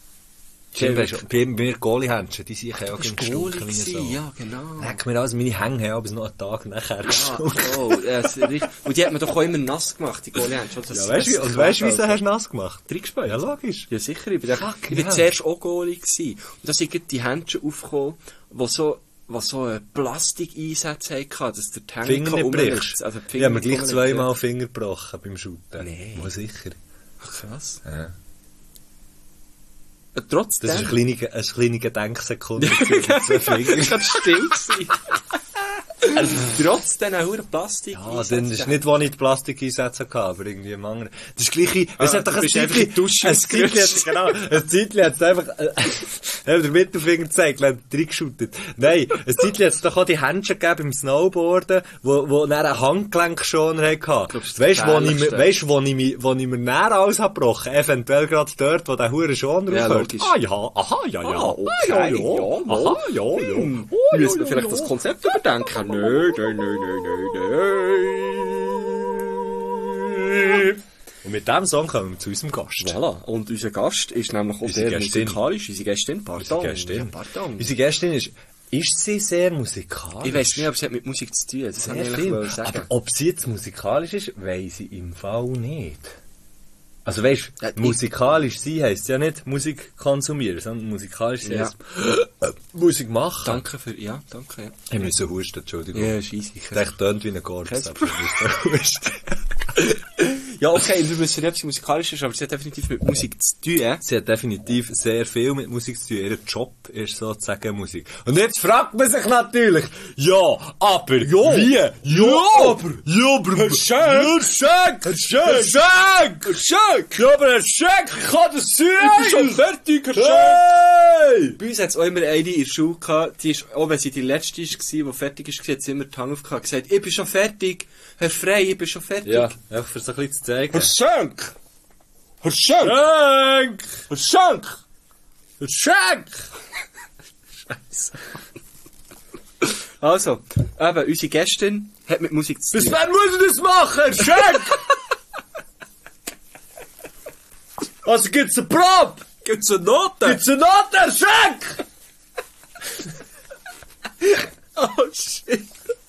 Bei mir Goalie-Händchen, die sind auch Das war gestunken wie so. ja, genau. Leck mir alles, meine Hänge haben aber noch einen Tag nachher Ah, gestunken. oh, ja, es ist richtig. Und die hat man doch auch immer nass gemacht, die Goalie-Händchen. Ja, weißt du, und weißt du, wieso hast du nass gemacht? Reingespielt? Ja, logisch. Ja, sicher. Ich bin hell. zuerst auch Goalie gewesen. Und da sind gerade die Händchen aufgekommen, die so Plastikeinsätze hatten, dass der Tank Finger nicht brichst. Also Ich habe mir gleich zweimal Finger gebrochen beim Shooten. Nee. Mal sicher. Krass. Ja. Trotzdem. Das ist eine kleine Gedenksekunde. Zwei Finger. Das war still gewesen. Trotz diesen huren Plastik. Ja, dann ist nicht, wo ich die Plastik einsetzen kann, aber irgendwie im anderen. Das ist gleiche, es hat doch ein Zeitchen, ein Zeitchen hat es einfach, der Mittelfinger gezeigt, hat reingeschüttet. Nein, ein Zeitchen hat es doch auch die Händchen gegeben beim Snowboarden, wo dann ein Handgelenkschoner hatte. Weisst du, wo ich mir näher alles habe gebrochen? Eventuell gerade dort, wo der hure Schoner aufhört. Logisch. Ah ja, aha, ja, ja. Okay, aha, ja, ja. Müssen wir vielleicht das Konzept überdenken? Nein. Und mit diesem Song kommen wir zu unserem Gast. Voilà. Und unser Gast ist nämlich auch Unsere sehr Gästin. musikalisch. Unsere Gästin, pardon. Unsere Gästin ist sie sehr musikalisch? Ich weiss nicht, ob sie hat mit Musik zu tun hat. Das kann ich eigentlich sagen. Aber ob sie jetzt musikalisch ist, weiss ich im Fall nicht. Also weisst, Ja, musikalisch sein heisst ja nicht Musik konsumieren, sondern musikalisch sein Ja. heisst Musik machen. Danke für, ja, danke, ja. Ich muss so husten, Entschuldigung. Ja, ist easy. Das tönt wie ein Korps, aber ich muss so husten. Ja, okay, wir wissen nicht, ob sie musikalisch ist, aber sie hat definitiv mit Musik zu tun, eh? Sie hat definitiv sehr viel mit Musik zu tun. Ihr Job ist sozusagen Musik. Und jetzt fragt man sich natürlich, ja, aber, wie? Ja, aber, Herr Schenk, ja, aber Herr Schenk, ich kann das sein! Ich bin schon fertig, Herr Hey! Bei uns hat es auch immer eine in der Schule gehabt, die ist, auch wenn sie die letzte war, die fertig war, hat sie immer die Hand aufgehauen und gesagt, ich bin schon fertig, Herr Frey, ich bin schon fertig. Ja, einfach für so ein bisschen zu zeigen. Herr Schenk! Herr Schenk! Herr Schenk! Herr Schenk! Scheiße. Also, eben, unsere Gästin hat mit Musik zu tun. Bis wann muss ich das machen, Herr Schenk? Also gibt's eine Probe? Gibt's eine Note? Gibt's eine Note, Herr Schenk? Oh, shit.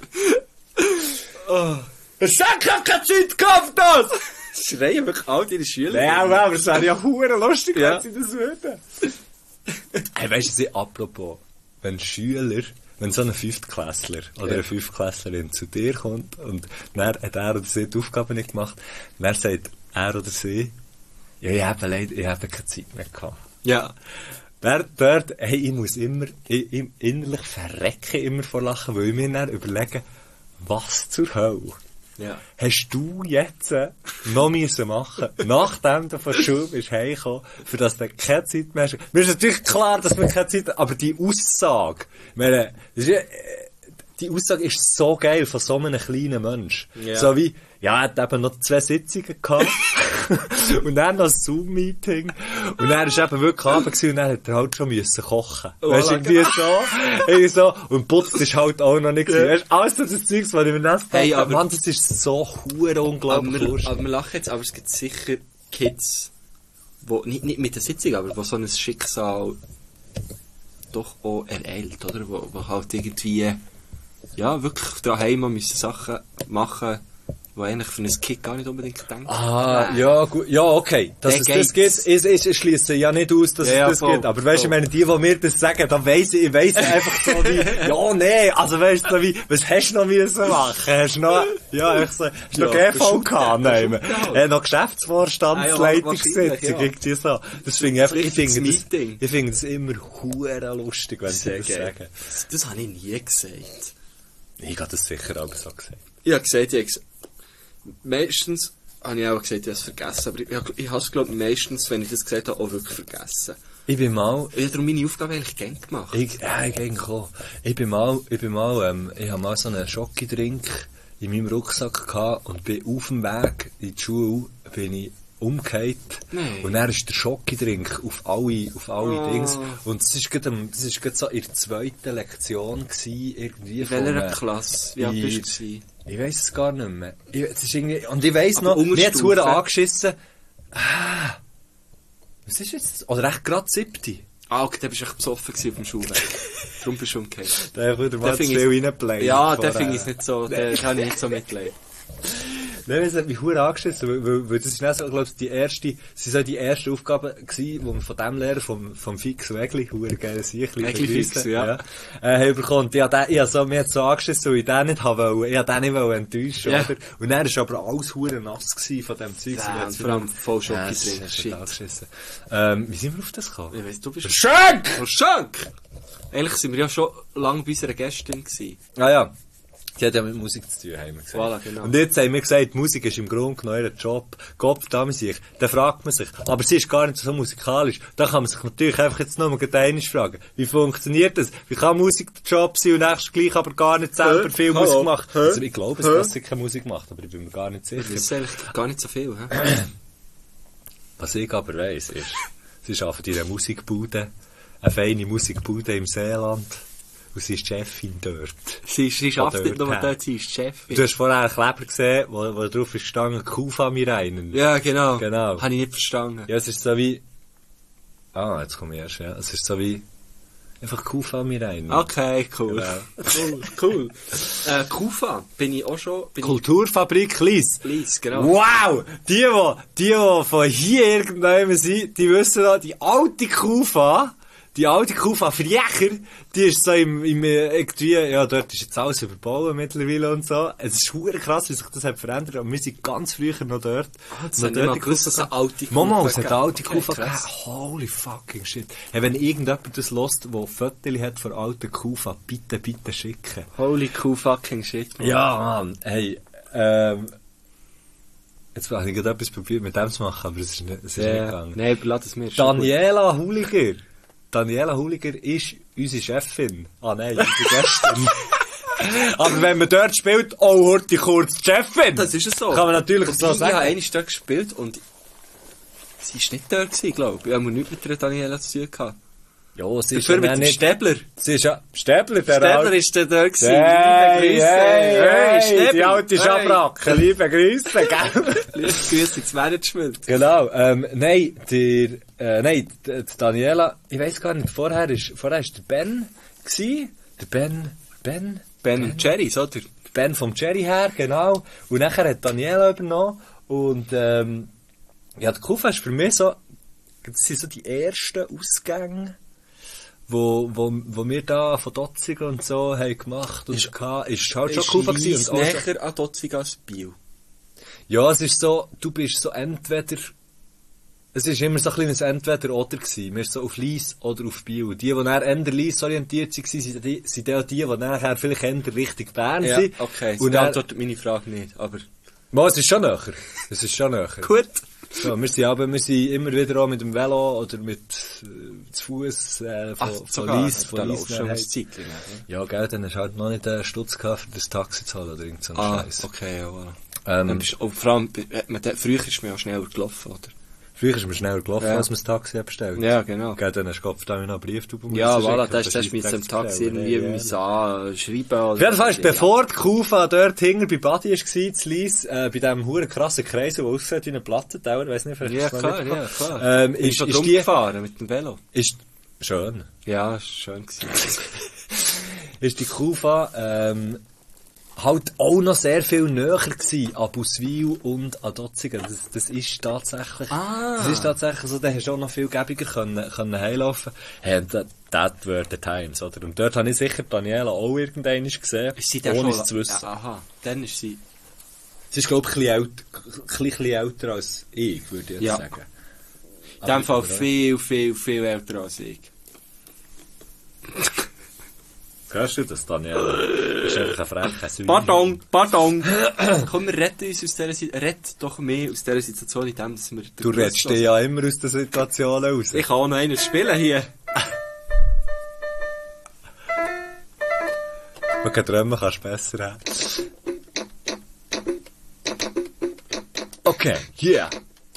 Herr Schenk hat keine Zeit gehabt, das! Schreien wirklich all deine Schüler. Ja, aber es wäre ja hure lustig, Ja. wenn sie das würden. Hey, weisst du, apropos, wenn so ein Fünftklässler oder eine Fünftklässlerin zu dir kommt und dann hat er oder sie die Aufgabe nicht gemacht, dann sagt er oder sie, ja, ich habe keine Zeit mehr gehabt. Ja. Dort, hey, ich muss immer, innerlich verrecken immer vor Lachen, weil ich mir dann überlege, was zur Hölle Ja. hast du jetzt noch müssen machen, nachdem du von der Schule bist heimgekommen, für das du keine Zeit mehr hast. Mir ist natürlich klar, dass wir keine Zeit haben, aber die Aussage, ich meine, das ist ja, die Aussage ist so geil von so einem kleinen Mensch. Ja. So wie, ja, er hat eben noch 2 Sitzungen gehabt. Und dann noch ein Zoom-Meeting. Und dann war eben wirklich Abend gewesen, und dann hat er halt schon müssen kochen. Oh, Weißt du, irgendwie so. Und putzt ist halt auch noch nicht gewesen. Weißt du, alles so das Zeugs, was ich mir das Hey, dachte, aber- Mann, das ist so hure unglaublich lustig. Aber wir lachen jetzt, aber es gibt sicher Kids, wo, nicht mit der Sitzung, aber wo so ein Schicksal doch auch ereilt, oder? Wo halt irgendwie, ja, wirklich daheim müssen Sachen machen, die eigentlich für ein Kind gar nicht unbedingt denken. Ah, ja, gut, ja, okay. Dass Der es das geht's. gibt, ich schliesse ja nicht aus, dass Ja, es das voll, gibt. Aber weißt du, ich voll. meine, die mir das sagen, dann weiss ich einfach so wie, ja, nee, also weißt du, so wie, was hast du noch müssen machen? Hast du noch, ja, ich so, hast du noch Ja, GVK nehmen? Noch Geschäftsvorstandsleitungssitzung, wahrscheinlich, ja. irgendwie so. Das finde ich einfach, ich Richtiges finde das, Meeting. ich finde das immer hure lustig, wenn sie Sehr das geil. sagen. Das habe ich nie gesagt. Ich habe das sicher aber so gesagt. Ich habe gesagt, meistens habe ich auch gesagt, ich habe es vergessen, aber ich habe es, glaube ich, meistens, wenn ich das gesagt habe, auch wirklich vergessen. Ich bin mal, Ich habe darum meine Aufgabe eigentlich gern gemacht. ich eigentlich auch. Ich habe mal so einen Schokidrink in meinem Rucksack gehabt und bin auf dem Weg in die Schule, bin ich umgekehrt. Nein. Und dann ist der Schokidrink auf alle Dings. Und das ist gerade so in der 2. Lektion gewesen, irgendwie In welcher von, Klasse? Wie alt in- bist du? ich weiss es gar nicht mehr. Es ist irgendwie, und ich weiss Aber noch, mir hat's Unterstufe? verdammt angeschissen. Was ist jetzt? Oder echt gerade 7. Ah, okay, der bist echt besoffen gewesen auf dem Schulweg. Darum bist du umgekehrt. Der würde mal zu find viel ich- reinplayen. Ja, der finde ich nicht so, der kann ich nicht so mitleiden. Nein, es hat mich verdammt angeschissen, weil das ist dann so, glaub ich, die erste Aufgabe gewesen, die wir von dem Lehrer, vom Fix Wegli, verdammt geil Siechli, Wegli Fix, ja. haben bekommen. Und mir hat so angeschissen, weil ich den nicht haben wollte. Ich wollte den nicht enttäuschen, Ja. oder? Und dann war aber alles verdammt nass gewesen von dem Zeug. Ja, und vor allem voll Schoki drin. Shit. Angeschissen. Wie sind wir auf das gekommen? Ich weiss, du bist... Schenk! Oh, Schenk! Eigentlich sind wir ja schon lange bei unserer Gästin gewesen. Ah ja. Die hat ja mit Musik zu tun, haben wir gesagt. Voilà, genau. Und jetzt haben wir gesagt, Musik ist im Grunde genommen ihr Job. Gott, da sich. Dann fragt man sich, aber sie ist gar nicht so musikalisch. Da kann man sich natürlich einfach jetzt noch mal einmal fragen. Wie funktioniert das? Wie kann Musik der Job sein und nächstes gleich aber gar nicht selber viel Musik macht? Also ich glaube, dass sie keine Musik macht, aber ich bin mir gar nicht sicher. Das ist eigentlich gar nicht so viel, hä? Was ich aber weiss, ist, sie arbeitet in einer Musikbude, eine feine Musikbude im Seeland. Und sie ist Chefin dort. Sie arbeitet nicht nur dort, sie ist Chefin. Du hast vorher einen Kleber gesehen, wo drauf ist gestanden, Kufa mir reinen. Ja, genau. Genau. Habe ich nicht verstanden. Ja, es ist so wie... Ah, jetzt komme ich erst, ja. Es ist so wie... Einfach Kufa mir reinen. Okay, cool. Genau. Cool. Kufa, bin ich auch schon... Kulturfabrik Lies. Lies, genau. Wow! Die von hier irgendwann sind, die wissen noch, die alte Kufa Friecher, die ist so im irgendwie, ja, dort ist jetzt alles überbaut mittlerweile und so. Es ist verdammt krass, wie sich das hat verändert, aber wir sind ganz früher noch dort. Das hat nicht gewusst, dass es eine alte Kufa Mama, es hat eine alte okay, Kufa krass. gegeben. Holy fucking shit. Hey, wenn irgendjemand das hört, der Fotos hat von alten Kufa, bitte schicken. Holy fucking shit. Man. Ja, Mann. Hey, jetzt habe ich gerade etwas probiert mit dem zu machen, aber es ist nicht gegangen. Nein, lass es mir. Daniela Huliger ist unsere Chefin. Ah nein, unsere Gästin. Aber wenn man dort spielt, hört die kurz die Chefin. Das ist es so. Kann man natürlich so sagen. Ich habe einmal dort gespielt und sie war nicht dort gewesen, glaube ich. Ich habe nichts mit der Daniela zu tun gehabt. Ja, sie ist dafür ja mit dem nicht... Stäbler. Sie ist ja... Stäbler, der Stäbler ist der dort gewesen. Hey, Stäbler. die alte Schabracke. Liebe Grüße, gell? Liebe Grüße ins Management. Genau, nein, die Daniela, ich weiss gar nicht, vorher ist der Ben gsi, der Ben und Cherries, oder? Ben vom Cherry her, genau, und nachher hat Daniela übernommen, und, ja, die Kufa ist für mich so, das sind so die ersten Ausgänge, wo wir da von Dotzig und so haben gemacht, und ist halt schon Kufa gewesen. Ist näher an Dotzig als Biel. Ja, es ist so, du bist so entweder, es ist immer so ein kleines Entweder-Oder gewesen. Wir sind so auf Lies oder auf Biel. Die nachher eher Lies orientiert waren, sind auch die nachher vielleicht eher Richtung Bern sind. Ja, okay. Und das beantwortet meine Frage nicht, aber... Es ist schon näher. Es ist schon näher. Gut. So, wir sind immer wieder auch mit dem Velo oder mit, zu Fuß, von Lies, da laufst du schon ein nachher. Zeitchen. Ja, gell, dann hast du halt noch nicht einen Stutz gehabt, für das Taxi zu holen oder irgend so einen Scheiß. Okay, ja, voilà. Vor allem, früher ist man ja schneller gelaufen, oder? Früher ist man schneller gelaufen, als man das Taxi bestellt. Ja, genau. Gell, dann hast du Kopf da noch einen Brief drüber. Ja, voilà, das ist mit dem Taxi irgendwie schreiben. Auf jeden Fall ist, bevor die Kufa dort hinten bei Badi war, zu Lies, bei diesem huren krassen Kreis, der aussieht wie ein Plattentower, weiss nicht, vielleicht ja, klar. Ist schon drum gefahren mit dem Velo. Ist schön. Ja, ist schön gewesen. Ist die Kufa, halt auch noch sehr viel näher gewesen an Buswil und an Dotzigen. Das ist tatsächlich, das ist tatsächlich so, da hast du auch noch viel gäbiger können heilaufen. Hey, und that were the times, oder? Und dort habe ich sicher Daniela auch irgendwann gesehen, ohne es zu wissen. Ja, aha, dann ist sie... Sie ist, glaube ich, ein bisschen älter als ich, würde ich jetzt sagen. In dem Fall viel älter als ich. Hörst du das, Daniela? Das ist einfach eine freche Säule. Pardon. Komm, wir retten uns aus dieser Situation. Rett doch mehr aus dieser Situation, in dem, dass wir... Du rettest dich ja immer aus der Situation raus. Ich kann auch noch einen spielen hier. Man kann träumen, kannst du besser haben. Okay, yeah.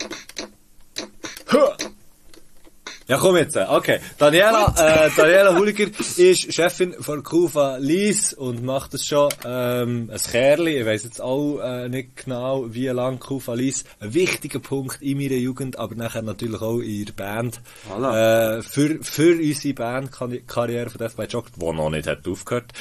Huh. Ja, komm jetzt. Okay. Daniela Huliger ist Chefin von Kufa Lies und macht das schon, ein Kerli. Ich weiss jetzt auch, nicht genau, wie lang Kufa Lies ein wichtiger Punkt in meiner Jugend, aber nachher natürlich auch in der Band. Voilà. Für unsere Bandkarriere von Death by Chocolate, die noch nicht hat aufgehört.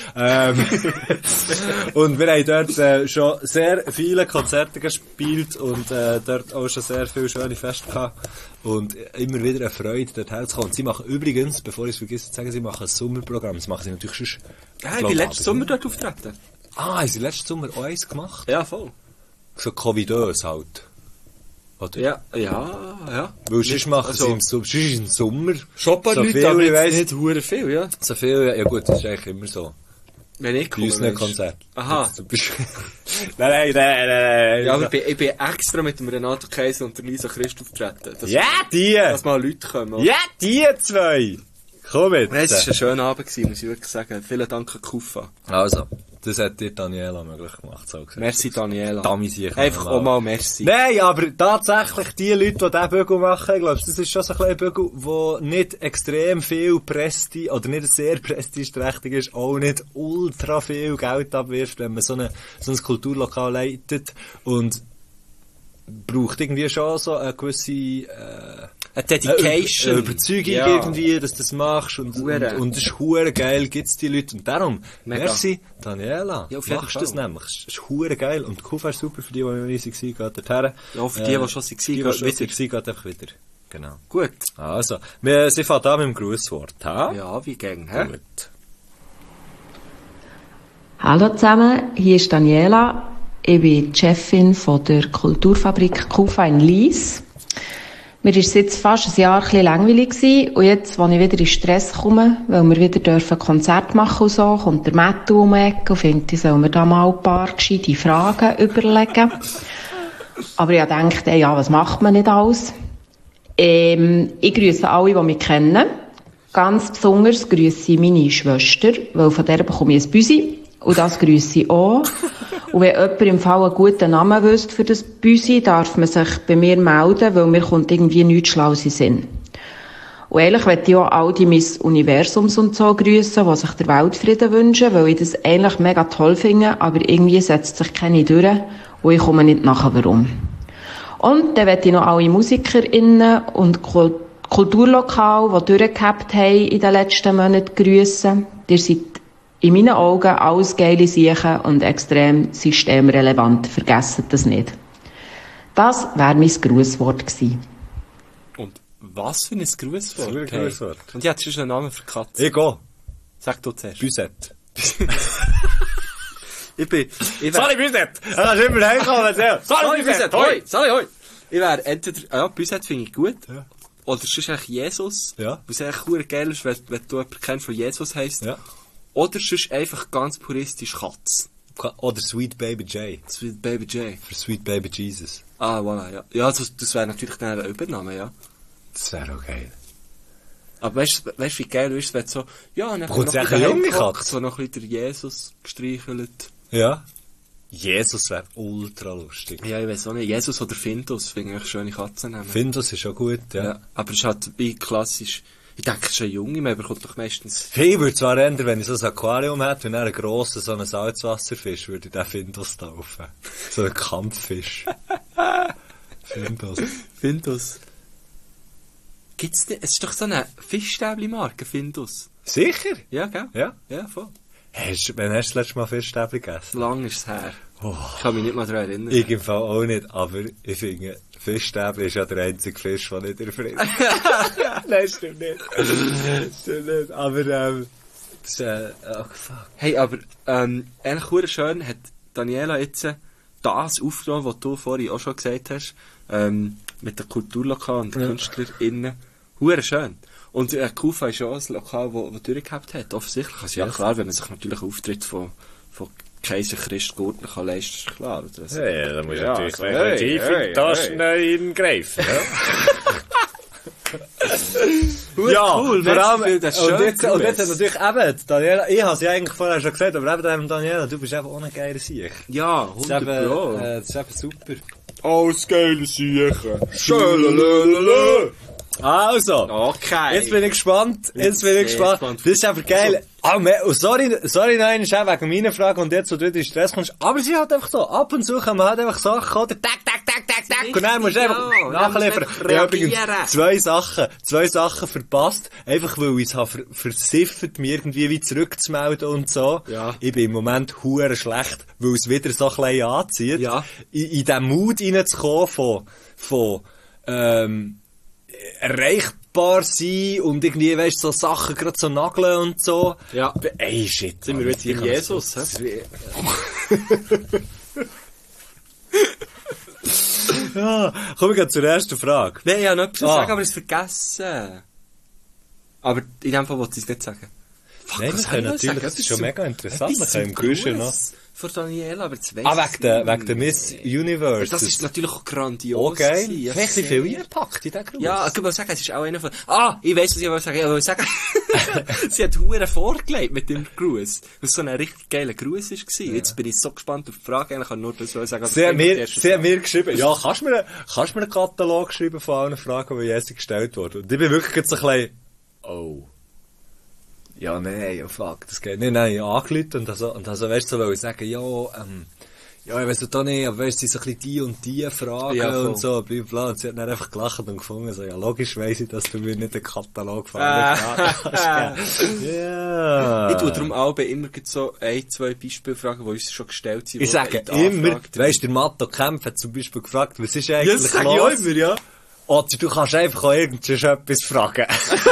Und wir haben dort, schon sehr viele Konzerte gespielt und, dort auch schon sehr viele schöne Feste gehabt. Und immer wieder eine Freude, dort herzukommen. Und sie machen übrigens, bevor ich es vergesse zu sagen, sie machen ein Sommerprogramm. Das machen sie natürlich schon. Ja, ich bin letzten Sommer dort auftreten. Haben sie letzten Sommer auch eins gemacht? Ja, voll. So Covidös halt. Oder? Ja. Weil sonst machen sie im Sommer. Schon ein paar so Leute, viel, aber ich jetzt weiss, nicht hure viel, ja. so viel, ja gut, das ist eigentlich immer so. Wenn ich Bei komme, unseren Konzerten. Aha. Zum Beispiel. Nein. Ja, aber ich bin extra mit dem Renato Kaiser und der Lisa Christ auftreten. Ja, die! Dass mal Leute kommen. Oder? Ja, die zwei! Komm jetzt! Nein, es war ein schöner Abend gewesen, muss ich wirklich sagen. Vielen Dank an Kufa. Also, das hat dir Daniela möglich gemacht, so gesagt. Merci, Daniela. Einfach auch mal merci. Nein, aber tatsächlich, die Leute, die diesen Bügel machen, ich glaube, das ist schon so ein kleiner Bügel, der nicht extrem viel Prestige, oder nicht sehr prestigeträchtig ist, auch nicht ultra viel Geld abwirft, wenn man so ein Kulturlokal leitet, und braucht irgendwie schon so eine gewisse, eine Dedication. Eine Überzeugung irgendwie, dass du das machst, und es ist hure geil, gibt's die Leute, und darum, merci, Daniela, ja, machst das nämlich, es ist hure geil, und die Kufa ist super für die noch nicht waren, geht dorthin. Ja, für die schon waren, geht einfach wieder. Genau. Gut. Also, sie fährt an mit dem Grußwort, ha? Ja, wie gern, hä? Gut. Hallo zusammen, hier ist Daniela. Ich bin die Chefin von der Kulturfabrik Kufa in Lies. Mir war es jetzt fast ein Jahr ein bisschen langweilig gewesen, und jetzt, als ich wieder in Stress komme, weil wir wieder dürfen Konzert machen und so, kommt der Matthew um die Ecke und findet, ich soll mir da mal ein paar gescheite Fragen überlegen. Aber ich dachte, ja, was macht man nicht alles? Ich grüße alle, die mich kennen. Ganz besonders grüße ich meine Schwester, weil von der bekomme ich ein Büsi. Und das grüße ich auch. Und wenn jemand im Fall einen guten Namen wüsste für das Büsi, darf man sich bei mir melden, weil mir kommt irgendwie nichts Schlaues in den Sinn. Und eigentlich möchte ich auch all die Miss Universums und so grüssen, die sich der Weltfrieden wünschen, weil ich das eigentlich mega toll finde, aber irgendwie setzt sich keine durch und ich komme nicht nachher, warum. Und dann möchte ich noch alle MusikerInnen und Kulturlokale, die durchgehabt haben in den letzten Monaten, grüssen. Ihr seid in meinen Augen alles geile Sachen und extrem systemrelevant. Vergesst das nicht. Das wäre mein Grußwort gewesen. Und was für ein Grußwort? Ein Grußwort. Und jetzt ist ein Name für die Katze. Ich gehe. Sag du zuerst. Büsette. Sali Büsette! Da kannst du immer heimkommen, Sali Büsette, hoi! Sali, hoi! Ich wäre entweder, Büsette finde ich gut. Ja. Oder sonst eigentlich Jesus. Ja. Was eigentlich cool geil ist, wenn du jemanden kennst, der Jesus heisst. Ja. Oder sonst einfach ganz puristisch Katz. Oder Sweet Baby J. Sweet Baby J. Für Sweet Baby Jesus. Ah, voilà, ja. Ja, das wäre natürlich dann ein Übernahme, ja. Das wäre auch geil. Aber weißt du, wie geil ist, wenn so, ja, dann kommt noch eine junge Katze. So noch ein bisschen Jesus gestreichelt. Ja. Jesus wäre ultra lustig. Ja, ich weiss auch nicht. Jesus oder Findus, finde ich schöne Katzen nehmen. Findus ist auch gut, ja. Aber es ist halt wie klassisch. Ich denke, es ist ein Junge, man bekommt doch meistens... Hey, ich würde zwar ändern, wenn ich so ein Aquarium hätte, und einen grossen, so einen Salzwasserfisch, würde ich den Findus taufen. So ein Kampffisch. Findus. Gibt's denn? Es ist doch so eine Fischstäbli-Marke, Findus. Sicher? Ja, gell? Ja. Ja, voll. Wann hast du das letzte Mal Fischstäbli gegessen? Lang ist es her. Oh. Ich kann mich nicht mal daran erinnern. Ich im Fall auch nicht, aber ich finde, Fischstäbli ist ja der einzige Fisch, der nicht erfrisst. Nein, stimmt nicht. Stimmt nicht. Aber, das ist, oh fuck. Hey, aber, eigentlich hure schön hat Daniela jetzt das aufgenommen, was du vorhin auch schon gesagt hast, mit der Kulturlokal und den KünstlerInnen. Hure schön. Und Kufa ist ja auch ein Lokal, das durchgehabt hat, offensichtlich. Also ja, klar, wenn man sich natürlich einen Auftritt von Kaiser Christ Gurtner kann leisten, ist klar. Das, ja, da muss ich natürlich gleich tief in die Taschen hineingreifen. Ja, cool, vor allem, das ist schön. Und jetzt natürlich eben, Daniela, ich habe es ja eigentlich vorher schon gesagt, aber eben Daniela, du bist eben auch ein geiler Sieg. Ja, 100%. Das ist eben super. Alles geile Siechen. Also, okay. Jetzt bin ich gespannt. Das ist einfach geil. Sorry noch einmal wegen meiner Frage und jetzt, wo du in Stress kommst. Aber sie hat einfach so, ab und zu kann man halt einfach Sachen, oder tack. Und dann musst du einfach nachliefern. Ich habe übrigens zwei Sachen verpasst. Einfach weil ich es habe versifft, mir irgendwie wie zurückzumelden und so. Ja. Ich bin im Moment hure schlecht, weil es wieder so ein bisschen anzieht. Ja. In den Mut reinzukommen von erreichbar sein und irgendwie, weißt so Sachen gerade so nageln und so. Ja. Ey, shit. Sind wir jetzt in Jesus, hä? Ja, kommen wir zur ersten Frage. Nein, ich habe noch etwas zu sagen, aber ich habe es vergessen. Aber in dem Fall wollte ich es nicht sagen. Nein, wir können natürlich, das ist schon mega interessant, wir können im Guschen noch... Von Daniela, aber das weiss wegen der Miss Universe. Das ist natürlich auch grandios. Okay. gewesen. Vielleicht ein viel eingepackt in den Gruß. Ja, ich will sagen, es ist auch einer von... ich weiss, was ich sagen will. Ich will sagen, sie hat Huren vorgelegt mit dem Gruß. Was so ein richtig geiler Gruß war. Ja. Jetzt bin ich so gespannt auf die Frage. Ich kann nur das sagen. Sie haben mir geschrieben, ja, kannst du mir einen Katalog schreiben von allen Fragen, die Jesus gestellt wurden? Und ich bin wirklich jetzt ein bisschen, oh. Ja, nein, fuck, das geht nicht. Nein, angerufen und also, weißt du, so wollte ich sagen, ja, ich weiss doch nicht, aber weißt du, so ein bisschen die und die Fragen ja, und so, bla. Und sie hat dann einfach gelacht und gefunden, so, ja, logisch weiss ich, dass du mir nicht den Katalog fahren ja. Ich tue darum auch immer so 1-2 Beispielfragen, die uns schon gestellt sind. Ich sage immer, weißt du, der Matto Kempf hat zum Beispiel gefragt, was ist eigentlich los? Das sage ich auch immer, ja. Oder du kannst einfach auch etwas fragen.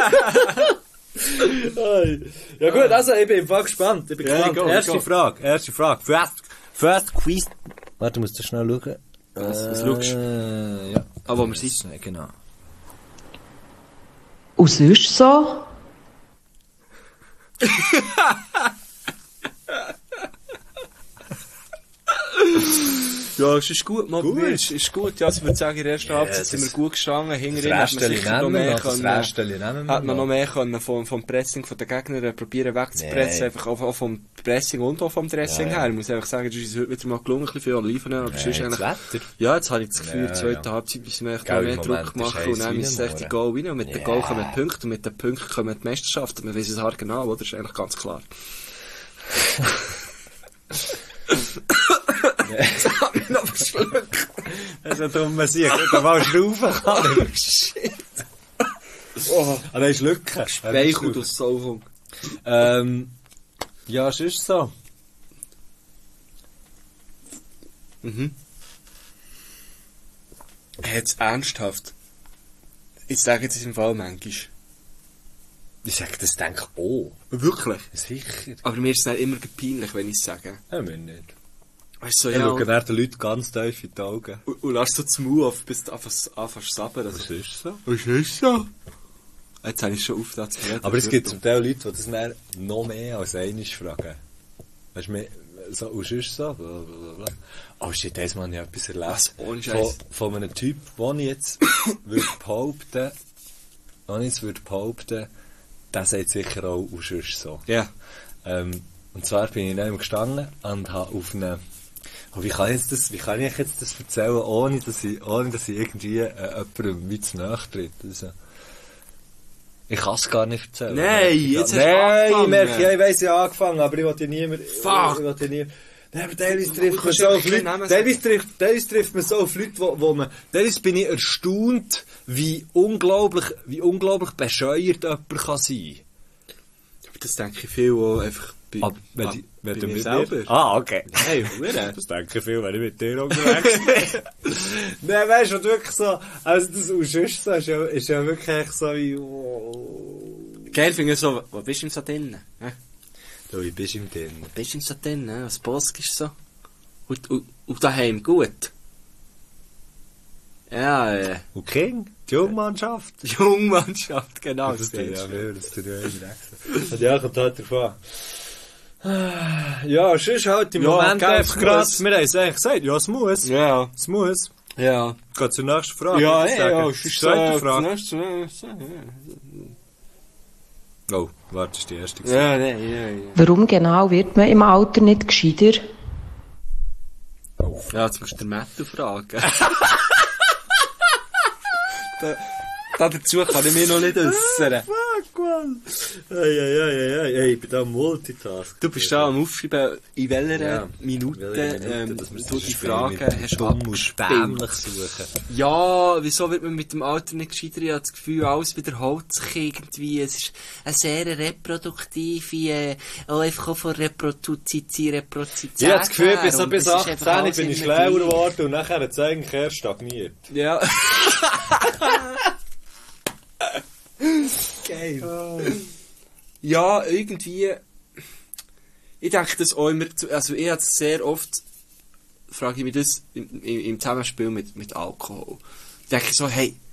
Ja gut, also ich bin voll gespannt. Erste Frage. First Quiz. Warte, musst du schnell schauen. Was schaust du? Ja. Wo wir sind. Genau. Und sonst so? Ja, es ist gut, mal ist gut. Ja, ich würde sagen, in der ersten Halbzeit sind wir gut gestanden. Hinterhin hat man sicher noch mehr können vom Pressing von den Gegnern probieren wegzupressen. Einfach auch vom Pressing und auch vom Dressing her. Ich muss einfach sagen, es ist heute wieder mal gelungen, ein bisschen viel Oliven, aber sonst eigentlich... Ja, jetzt habe ich das Gefühl, in der zweiten Halbzeit müssen wir noch mehr Druck machen und dann ist es echt die Goal rein. Und mit den Goal kommen die Punkte und mit den Punkten kommen die Meisterschaften. Man weiss es hart genau, oder? Das ist eigentlich ganz klar. Das hat mich noch verschluckt. Das ist ein dummer Sieg. Da mal schrauben kann. Shit. Da ist Lücke. Speichel aus Saufung. Ja, es ist so. Jetzt ernsthaft. Ich sage jetzt im Fall manchmal. Ich sage das, denke oh. Wirklich? Sicher. Aber mir ist es dann immer peinlich, wenn ich es sage. Ja, mir nicht. Weißt du, ich schaue dann den Leuten ganz tief in die Augen. Und lass so das Mund auf, bis du anfängst zu sabbern. Das ist so. Was ist so? Jetzt habe ich schon aufgehört zu reden. Aber es gibt zum Teil Leute, die das dann noch mehr als einmal fragen. Weißt du, so, was ist so? Blablabla. Oh shit, das habe ich etwas erlebt. Was? Ohne Scheiß. Von einem Typ, den ich jetzt würde behaupten, der sagt sicher auch, was ist so. Ja. Und zwar bin ich neben gestanden und habe auf eine... Oh, wie kann ich das erzählen, ohne dass ich irgendwie jemandem wie zu nahe tritt? Also, ich kann es gar nicht erzählen. Nein, jetzt hast du angefangen. angefangen. Ich merke, ja, ich weiss, ich habe angefangen, aber ich wollte niemand... Fuck! Nein, aber teilweise trifft man so auf Leute, teilweise trifft man so auf Leute, wo man, teilweise bin ich erstaunt, wie unglaublich bescheuert jemand kann sein. Aber das denke ich viel auch einfach bei mir selber. Ah, okay. Hey, Hure. Das denke ich viel, wenn ich mit dir unterwegs bin. Nein, weißt du, wirklich so, also das Ausschuss so, ist ja wirklich so wie, Geil finde ich so, wo bist du denn so drin? Du, wie bist du im drin? Bist du so drin? Was Bosk ist so? Und daheim gut? Ja, Und King? Die Jungmannschaft? Die Jungmannschaft, genau. Das tut ja immer extra. Ja, kommt halt davon. Ja, sonst halt im Moment einfach gerade, wir haben es eigentlich gesagt, ja, es muss. Ja. Es muss. Ja. Geht zur nächsten Frage. Ja, Zweite Frage. Oh, warte, das ist die erste. Ja, ja. Warum genau wird man im Alter nicht gescheiter? Ja, jetzt musst du den Matthew fragen. Dazu kann ich mich noch nicht äußern. Fuck, man. Hey, ich bin da Multitask. Du bist da am Aufschreiben, in welcher Minute du die Fragen hast dämlich suchen. Ja, wieso wird man mit dem Alter nicht gescheiter? Ich habe das Gefühl, alles wiederholt sich irgendwie. Es ist eine sehr reproduktive, auch einfach auch von Reproduzität. Ich habe das Gefühl, bis 18 bin ich schlauer geworden und nachher hat es eigentlich erst stagniert. Ja. Geil. Ja, irgendwie... Ich denke das auch immer... Also ich habe sehr oft... Frage ich mich das im Zusammenspiel mit Alkohol. Ich denke so, hey...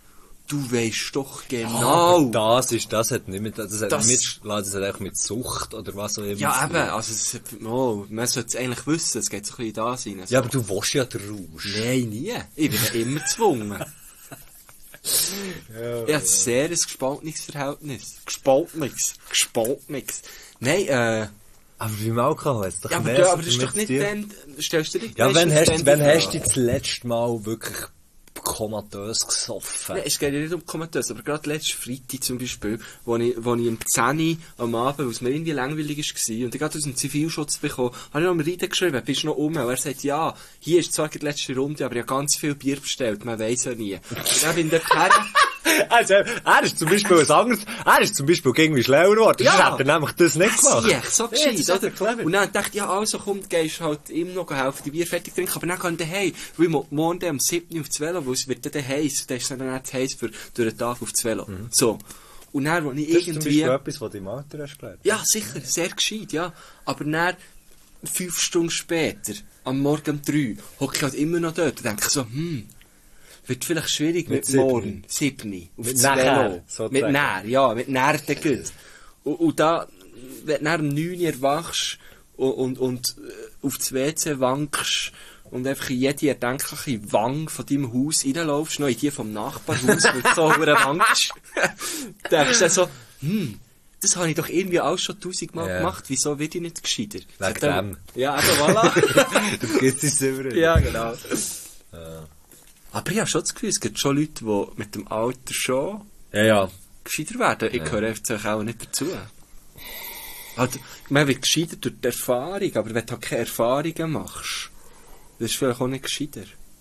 du weisst doch genau. Das hat nicht mit, das hat auch mit Sucht oder was auch immer. Ja, eben, also, man sollte es eigentlich wissen, es geht so ein bisschen in das rein. So. Ja, aber du willst ja den Rausch. Nein, nie. Ich bin immer gezwungen. Ich habe ein sehr gespaltenes Verhältnis. Gespaltenes. Nein, Aber beim Alkohol ist doch ja, mehr aber das ist doch nicht dann, stellst du dich Ja, wenn hast du das letzte Mal wirklich komatös gesoffen? Nein, es geht ja nicht um komatös, aber gerade letzten Freitag zum Beispiel, wo ich um 10 Uhr am Abend, was mir irgendwie langweilig war, und ich gerade aus dem Zivilschutz bekommen, habe ich noch am Reden geschrieben, bist du noch um? Und er sagt, ja, hier ist zwar die letzte Runde, aber ich habe ganz viel Bier bestellt, man weiss ja nie. Und dann bin ich dorthin. Also, er ist zum Beispiel was anderes, er ist zum Beispiel irgendwie schlauer geworden, sonst hat er nämlich das nicht gemacht. Ja, so gescheit, ja, oder? Clever. Und dann dachte ich, ja, also komm, gehst halt ihm noch helfen, die Bier fertig trinken, aber dann kann ich daheim, weil morgen am 7. auf das Velo, weil es wird dann heiß, dann ist es dann nicht heiß für durch den Tag auf das Velo. So. Und dann, wo ich Das ist irgendwie... zum Beispiel etwas, was deinem Alter hast gelernt. Ja, sicher, sehr gescheit, ja. Aber dann, 5 Stunden später, am Morgen um 3, hocke ich halt immer noch dort und denke so, wird vielleicht schwierig mit morgen, 7, auf das Velo. Mit näher, ja, mit näher dann gut. Und da, wenn du dann um 9 Uhr erwachst und auf das WC wankst und einfach in jede erdenkliche Wang von deinem Haus reinlaufst, noch in die vom Nachbarhaus, weil du so wankst, denkst du dann so, das habe ich doch irgendwie auch schon 1000-mal gemacht, wieso wird ich nicht gescheiter? Wegen dem. Ja, also voilà. Du vergisst es immer. Ja, genau. Aber ich habe schon das Gefühl, es gibt schon Leute, die mit dem Alter schon Ja. gescheiter werden. Ich gehöre einfach auch nicht dazu. Also, man wird gescheiter durch die Erfahrung, aber wenn du halt keine Erfahrungen machst, wirst du vielleicht auch nicht gescheiter.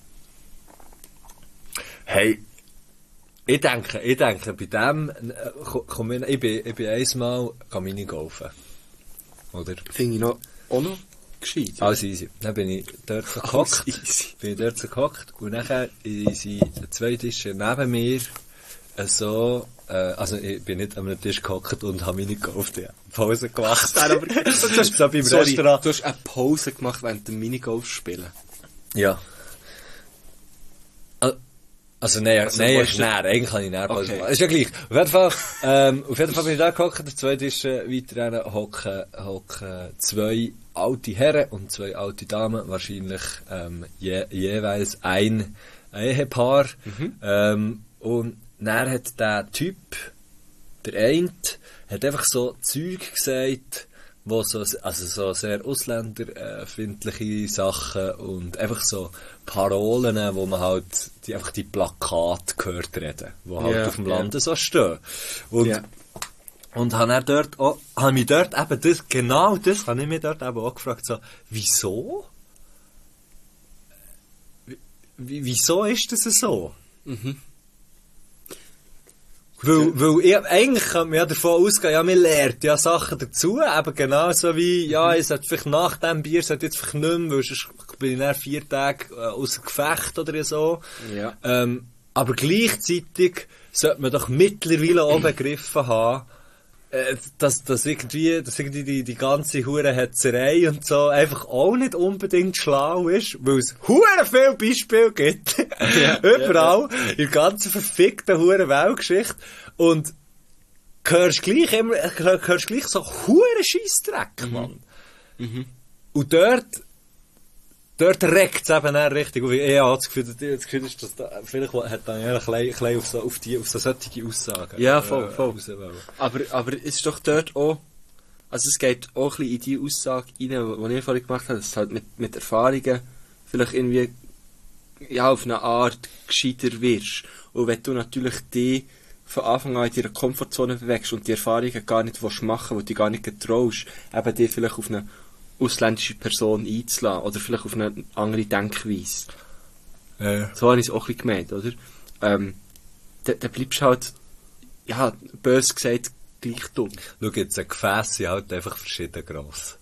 Hey, ich denke, bei dem, ich bin einmal Minigolfen. Oder? Finde ich auch noch gescheit. Alles easy. Dann bin ich dort gehockt. Und nachher sind zwei Tische neben mir so, also ich bin nicht an einem Tisch gehockt und habe Minigolf, ja. Pause gemacht. So beim Restaurant. Du hast eine Pause gemacht während dem Minigolf spielen. Ja. Also, nein, eigentlich kann ich näher Pause machen. Ist ja gleich. Auf jeden Fall bin ich da gehockt, der zweite ist weiter hocken zwei alte Herren und zwei alte Damen, wahrscheinlich jeweils ein Ehepaar. Und dann hat der Typ, der eine, hat einfach so Zeug gesagt, wo so sehr ausländerfindliche Sachen und einfach so Parolen, wo man halt einfach die Plakate gehört reden, wo halt auf dem Lande so stehen. Und habe mich dort eben habe ich mich dort eben auch gefragt, so, wieso? Wieso ist das so? Weil ich, eigentlich kann man ja davon ausgehen, ja, man lernt ja Sachen dazu, eben genauso wie, ja, ich sollte vielleicht nach dem Bier, sollte jetzt vielleicht nicht mehr, weil sonst bin ich dann 4 Tage außer Gefecht oder so. Ja. Aber gleichzeitig sollte man doch mittlerweile auch begriffen haben, dass irgendwie die ganze Hurenhetzerei und so einfach auch nicht unbedingt schlau ist, weil es hure viele Beispiele gibt. Überall. In der ganzen verfickten Huren-Weltgeschichte. Und hörst gleich so hure Scheissdreck, Mann. Und dort regt es eben auch richtig auf. Ich habe das Gefühl, ist, dass da, vielleicht hat er ein bisschen auf so solche Aussagen. Ja, voll. Aber es ist doch dort auch, also es geht auch ein bisschen in die Aussage rein, die ich vorhin gemacht habe, dass du halt mit Erfahrungen vielleicht irgendwie, ja, auf eine Art gescheiter wirst. Und wenn du natürlich die von Anfang an in deiner Komfortzone bewegst und die Erfahrungen gar nicht machen willst, weil du dich gar nicht getraust, eben die vielleicht auf eine ausländische Person einzulassen oder vielleicht auf eine andere Denkweise. So habe ich es auch ein bisschen gemeint, oder? Dann bleibst du halt, ja, bös gesagt, gleich dumm. Schau jetzt, ein Gefäß sind halt einfach verschieden gross.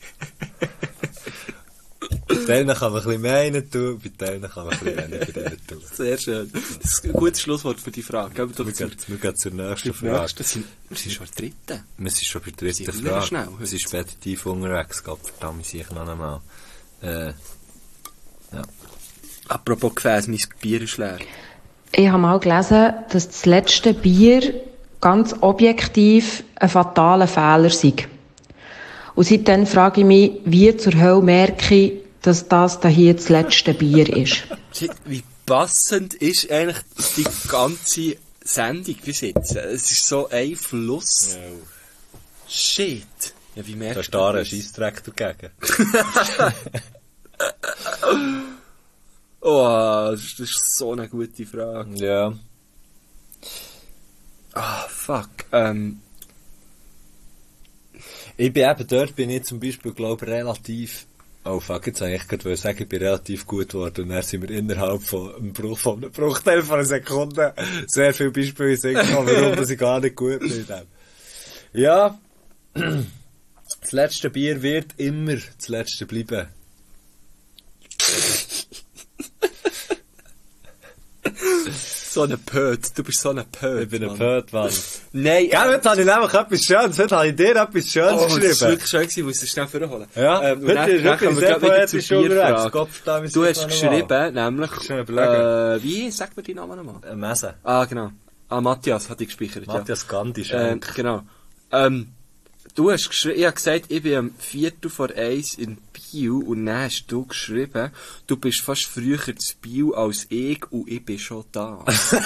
Bei denen kann man ein bisschen mehr rein tun, bei denen kann man ein bisschen weniger rein tun. Sehr schön. Das ist ein gutes Schlusswort für die Frage. Wir gehen zur nächsten Frage. Wir sind schon bei der dritten. Wir sind schon bei der dritten Frage. Wir sind speditiv unterwegs, verdammt, sehe ich noch einmal. Ja. Apropos Gefäß, mein Bier ist leer. Ich habe mal gelesen, dass das letzte Bier ganz objektiv ein fataler Fehler sei. Und seitdem frage ich mich, wie zur Hölle merke ich, dass das hier das letzte Bier ist. Shit, wie passend ist eigentlich die ganze Sendung bis jetzt? Es ist so ein Fluss. Ja. Shit. Ja, wie merkt Da ist da ein Scheissdreck dagegen. Oh, das ist so eine gute Frage. Ja. Ah, fuck. Ich bin eben dort, bin ich zum Beispiel, glaube ich, relativ... Oh fuck, jetzt eigentlich gerade sagen, ich bin relativ gut geworden. Und dann sind wir innerhalb von einem Bruchteil von einer Sekunde sehr viele Beispiele singen, warum dass ich gar nicht gut bin. Ja, das letzte Bier wird immer das letzte bleiben. So eine Pöt. Du bist so eine Pöt. Ich bin ein Pöt, Mann. Nein, Gell, heute habe ich nämlich etwas Schönes. Heute habe ich dir etwas Schönes das war geschrieben. wirklich schön gewesen, muss ich schnell vorholen. Ja, und dann heute kommen wir sehr gleich wieder poetisch zur unterwegs. Bierfrage. Kopf, da, Du hast geschrieben, nämlich, Schnell überlegen. wie, sag mir deinen Namen nochmal? Messe. Ah, genau. Ah, Matthias hat dich gespeichert, Matthias Gandhi ja. Schenk. Genau. Du hast geschrieben, ich habe gesagt, ich bin am 1:45 in Biel und dann hast du geschrieben, du bist fast früher zu Biel als ich und ich bin schon da.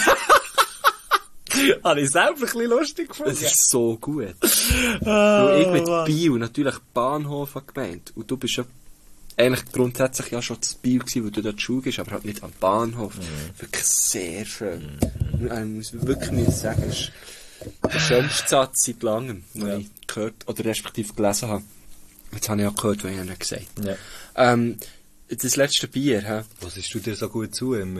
Habe ich selber ein bisschen lustig gefunden. Das ist so gut. Weil ich mit Biel natürlich Bahnhof gemeint und du bist ja eigentlich grundsätzlich ja schon zu Biel gewesen, weil du dort Schule gehst, aber halt nicht am Bahnhof. Wirklich sehr schön. Ich muss wirklich sagen, es ist der schönste Satz seit langem, den ich gehört, oder respektive gelesen habe. Jetzt habe ich auch gehört, was ich ihnen gesagt habe. Ja. Das letzte Bier, hä? Was ist du dir so gut zu immer?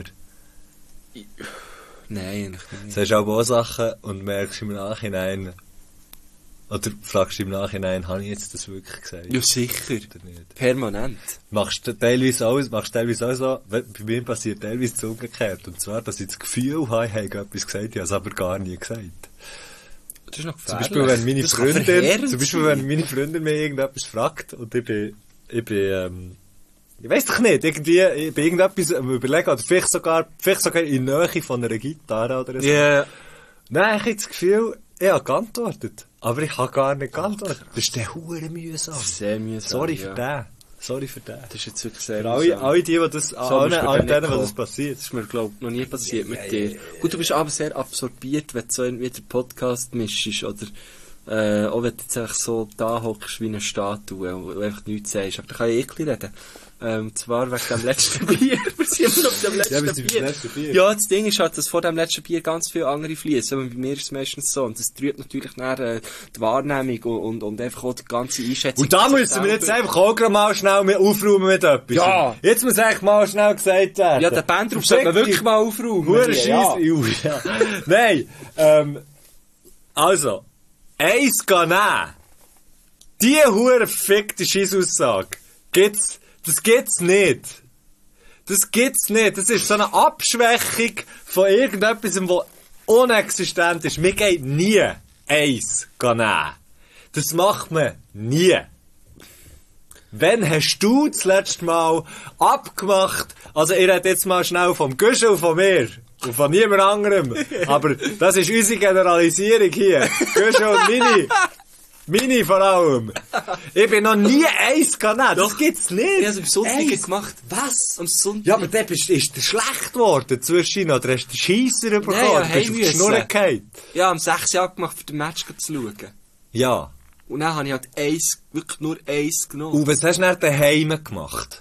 Nein, eigentlich nicht. Sagst du auch Sachen und merkst im Nachhinein, oder fragst du im Nachhinein, habe ich jetzt das wirklich gesagt? Ja, sicher. Oder nicht? Permanent. Machst du teilweise auch so, bei mir passiert teilweise das umgekehrt. Und zwar, dass ich das Gefühl habe, ich habe etwas gesagt, ich habe es aber gar nie gesagt. Das ist noch Zum gefährlich. Beispiel, wenn meine Das kann Freundin, verheerend zum Beispiel, sein. wenn meine Freundin mir irgendetwas fragt und ich weiss doch nicht, irgendwie, ich bin irgendetwas am überlegen, oder vielleicht sogar in Nähe von einer Gitarre oder so. Ja. Nein, ich habe das Gefühl, ich habe geantwortet. Aber ich habe gar nicht geantwortet. Das ist der hure mühsam. Sehr mühsam. Sorry ja. für den. Das ist jetzt wirklich sehr Für mühsam. alle die das, So allen bist du denen, nicht wo gekommen. das passiert. Das ist mir, glaube ich, noch nie passiert mit dir. Gut, du bist aber sehr absorbiert, wenn du so irgendwie den Podcast mischst, oder auch wenn du jetzt einfach so da hockst wie eine Statue und einfach nichts sagst. Aber da kann ich eh ein reden. Und zwar wegen dem letzten Bier. Wir sind immer noch bei dem Ja, wir letzten sind Bier. beim letzten Bier. Ja, das Ding ist halt, dass vor dem letzten Bier ganz viele andere fließen. Und bei mir ist es meistens so. Und das trübt natürlich nachher die Wahrnehmung und einfach auch die ganze Einschätzung. Und da müssen wir jetzt einfach auch gerade mal schnell aufräumen mit etwas. Ja. Jetzt muss eigentlich mal schnell gesagt werden. Ja, den Bandruf sollte man wirklich mal aufräumen. Hure Ja. Scheisse. Ja. Nein, also, eins gehen nehmen. Die hure verfickte Scheissaussage das gibt's nicht. Das gibt's nicht. Das ist so eine Abschwächung von irgendetwas, was unexistent ist. Mir geht nie eins gehen nehmen. Das macht man nie. Wann hast du das letzte Mal abgemacht? Also, ich rede jetzt mal schnell vom Güschel und von mir. Und von niemand anderem. Aber das ist unsere Generalisierung hier. Güschel und Mini vor allem. Ich bin noch nie eins genommen. Das gibt's nicht. Ich habe es am Sonntag Eins. gemacht. Was? Am Sonntag? Ja, aber dann ist der schlecht geworden zwischendurch. Oder hast du den Scheisser bekommen? Nein, ja, Oder bist du auf die heim Schnur müssen. gefallen? Ja, am 6 Jahr gemacht, für den Match zu schauen. Ja. Und dann habe ich halt wirklich nur eins genommen. Und was hast du dann daheim gemacht?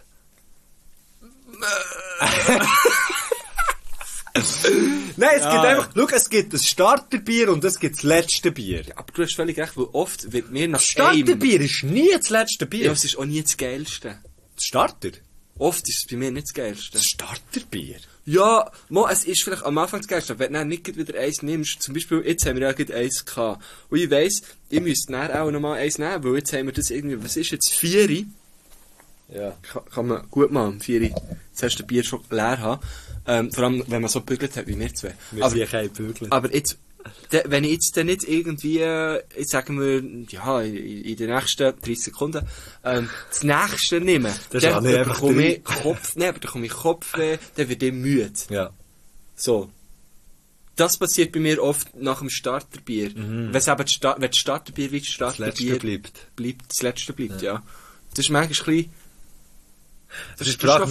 Nein, es gibt einfach, schau, es gibt das Starterbier und es gibt das letzte Bier. Aber du hast völlig recht, weil oft wird mir nach Starterbier ist nie das letzte Bier. Ja, es ist auch nie das Geilste. Das Starter? Oft ist es bei mir nicht das Geilste. Das Starterbier? Ja, es ist vielleicht am Anfang das Geilste, aber wenn du dann nicht wieder eins nimmst, zum Beispiel, jetzt haben wir ja gerade eins gehabt. Und ich weiss, ich müsste dann auch noch mal eins nehmen, weil jetzt haben wir das irgendwie, was ist jetzt, 4? Ja. Kann man gut machen, 4. Das erste Bier schon leer haben. Vor allem, wenn man so gebügelt hat, wie wir zwei. Wir sind ja kein Bügel. Aber jetzt, wenn ich jetzt dann nicht irgendwie, jetzt sagen wir, ja, in den nächsten 30 Sekunden, das nächste nehme, Das ist auch nicht einfach bekomme ich Kopfweh, dann wird ich müde. Ja. So. Das passiert bei mir oft nach dem Starterbier. Wenn es eben wenn das Starterbier wie das Starterbier bleibt, das letzte bleibt, ja. Das ist manchmal ein bisschen... Das ist die Frage,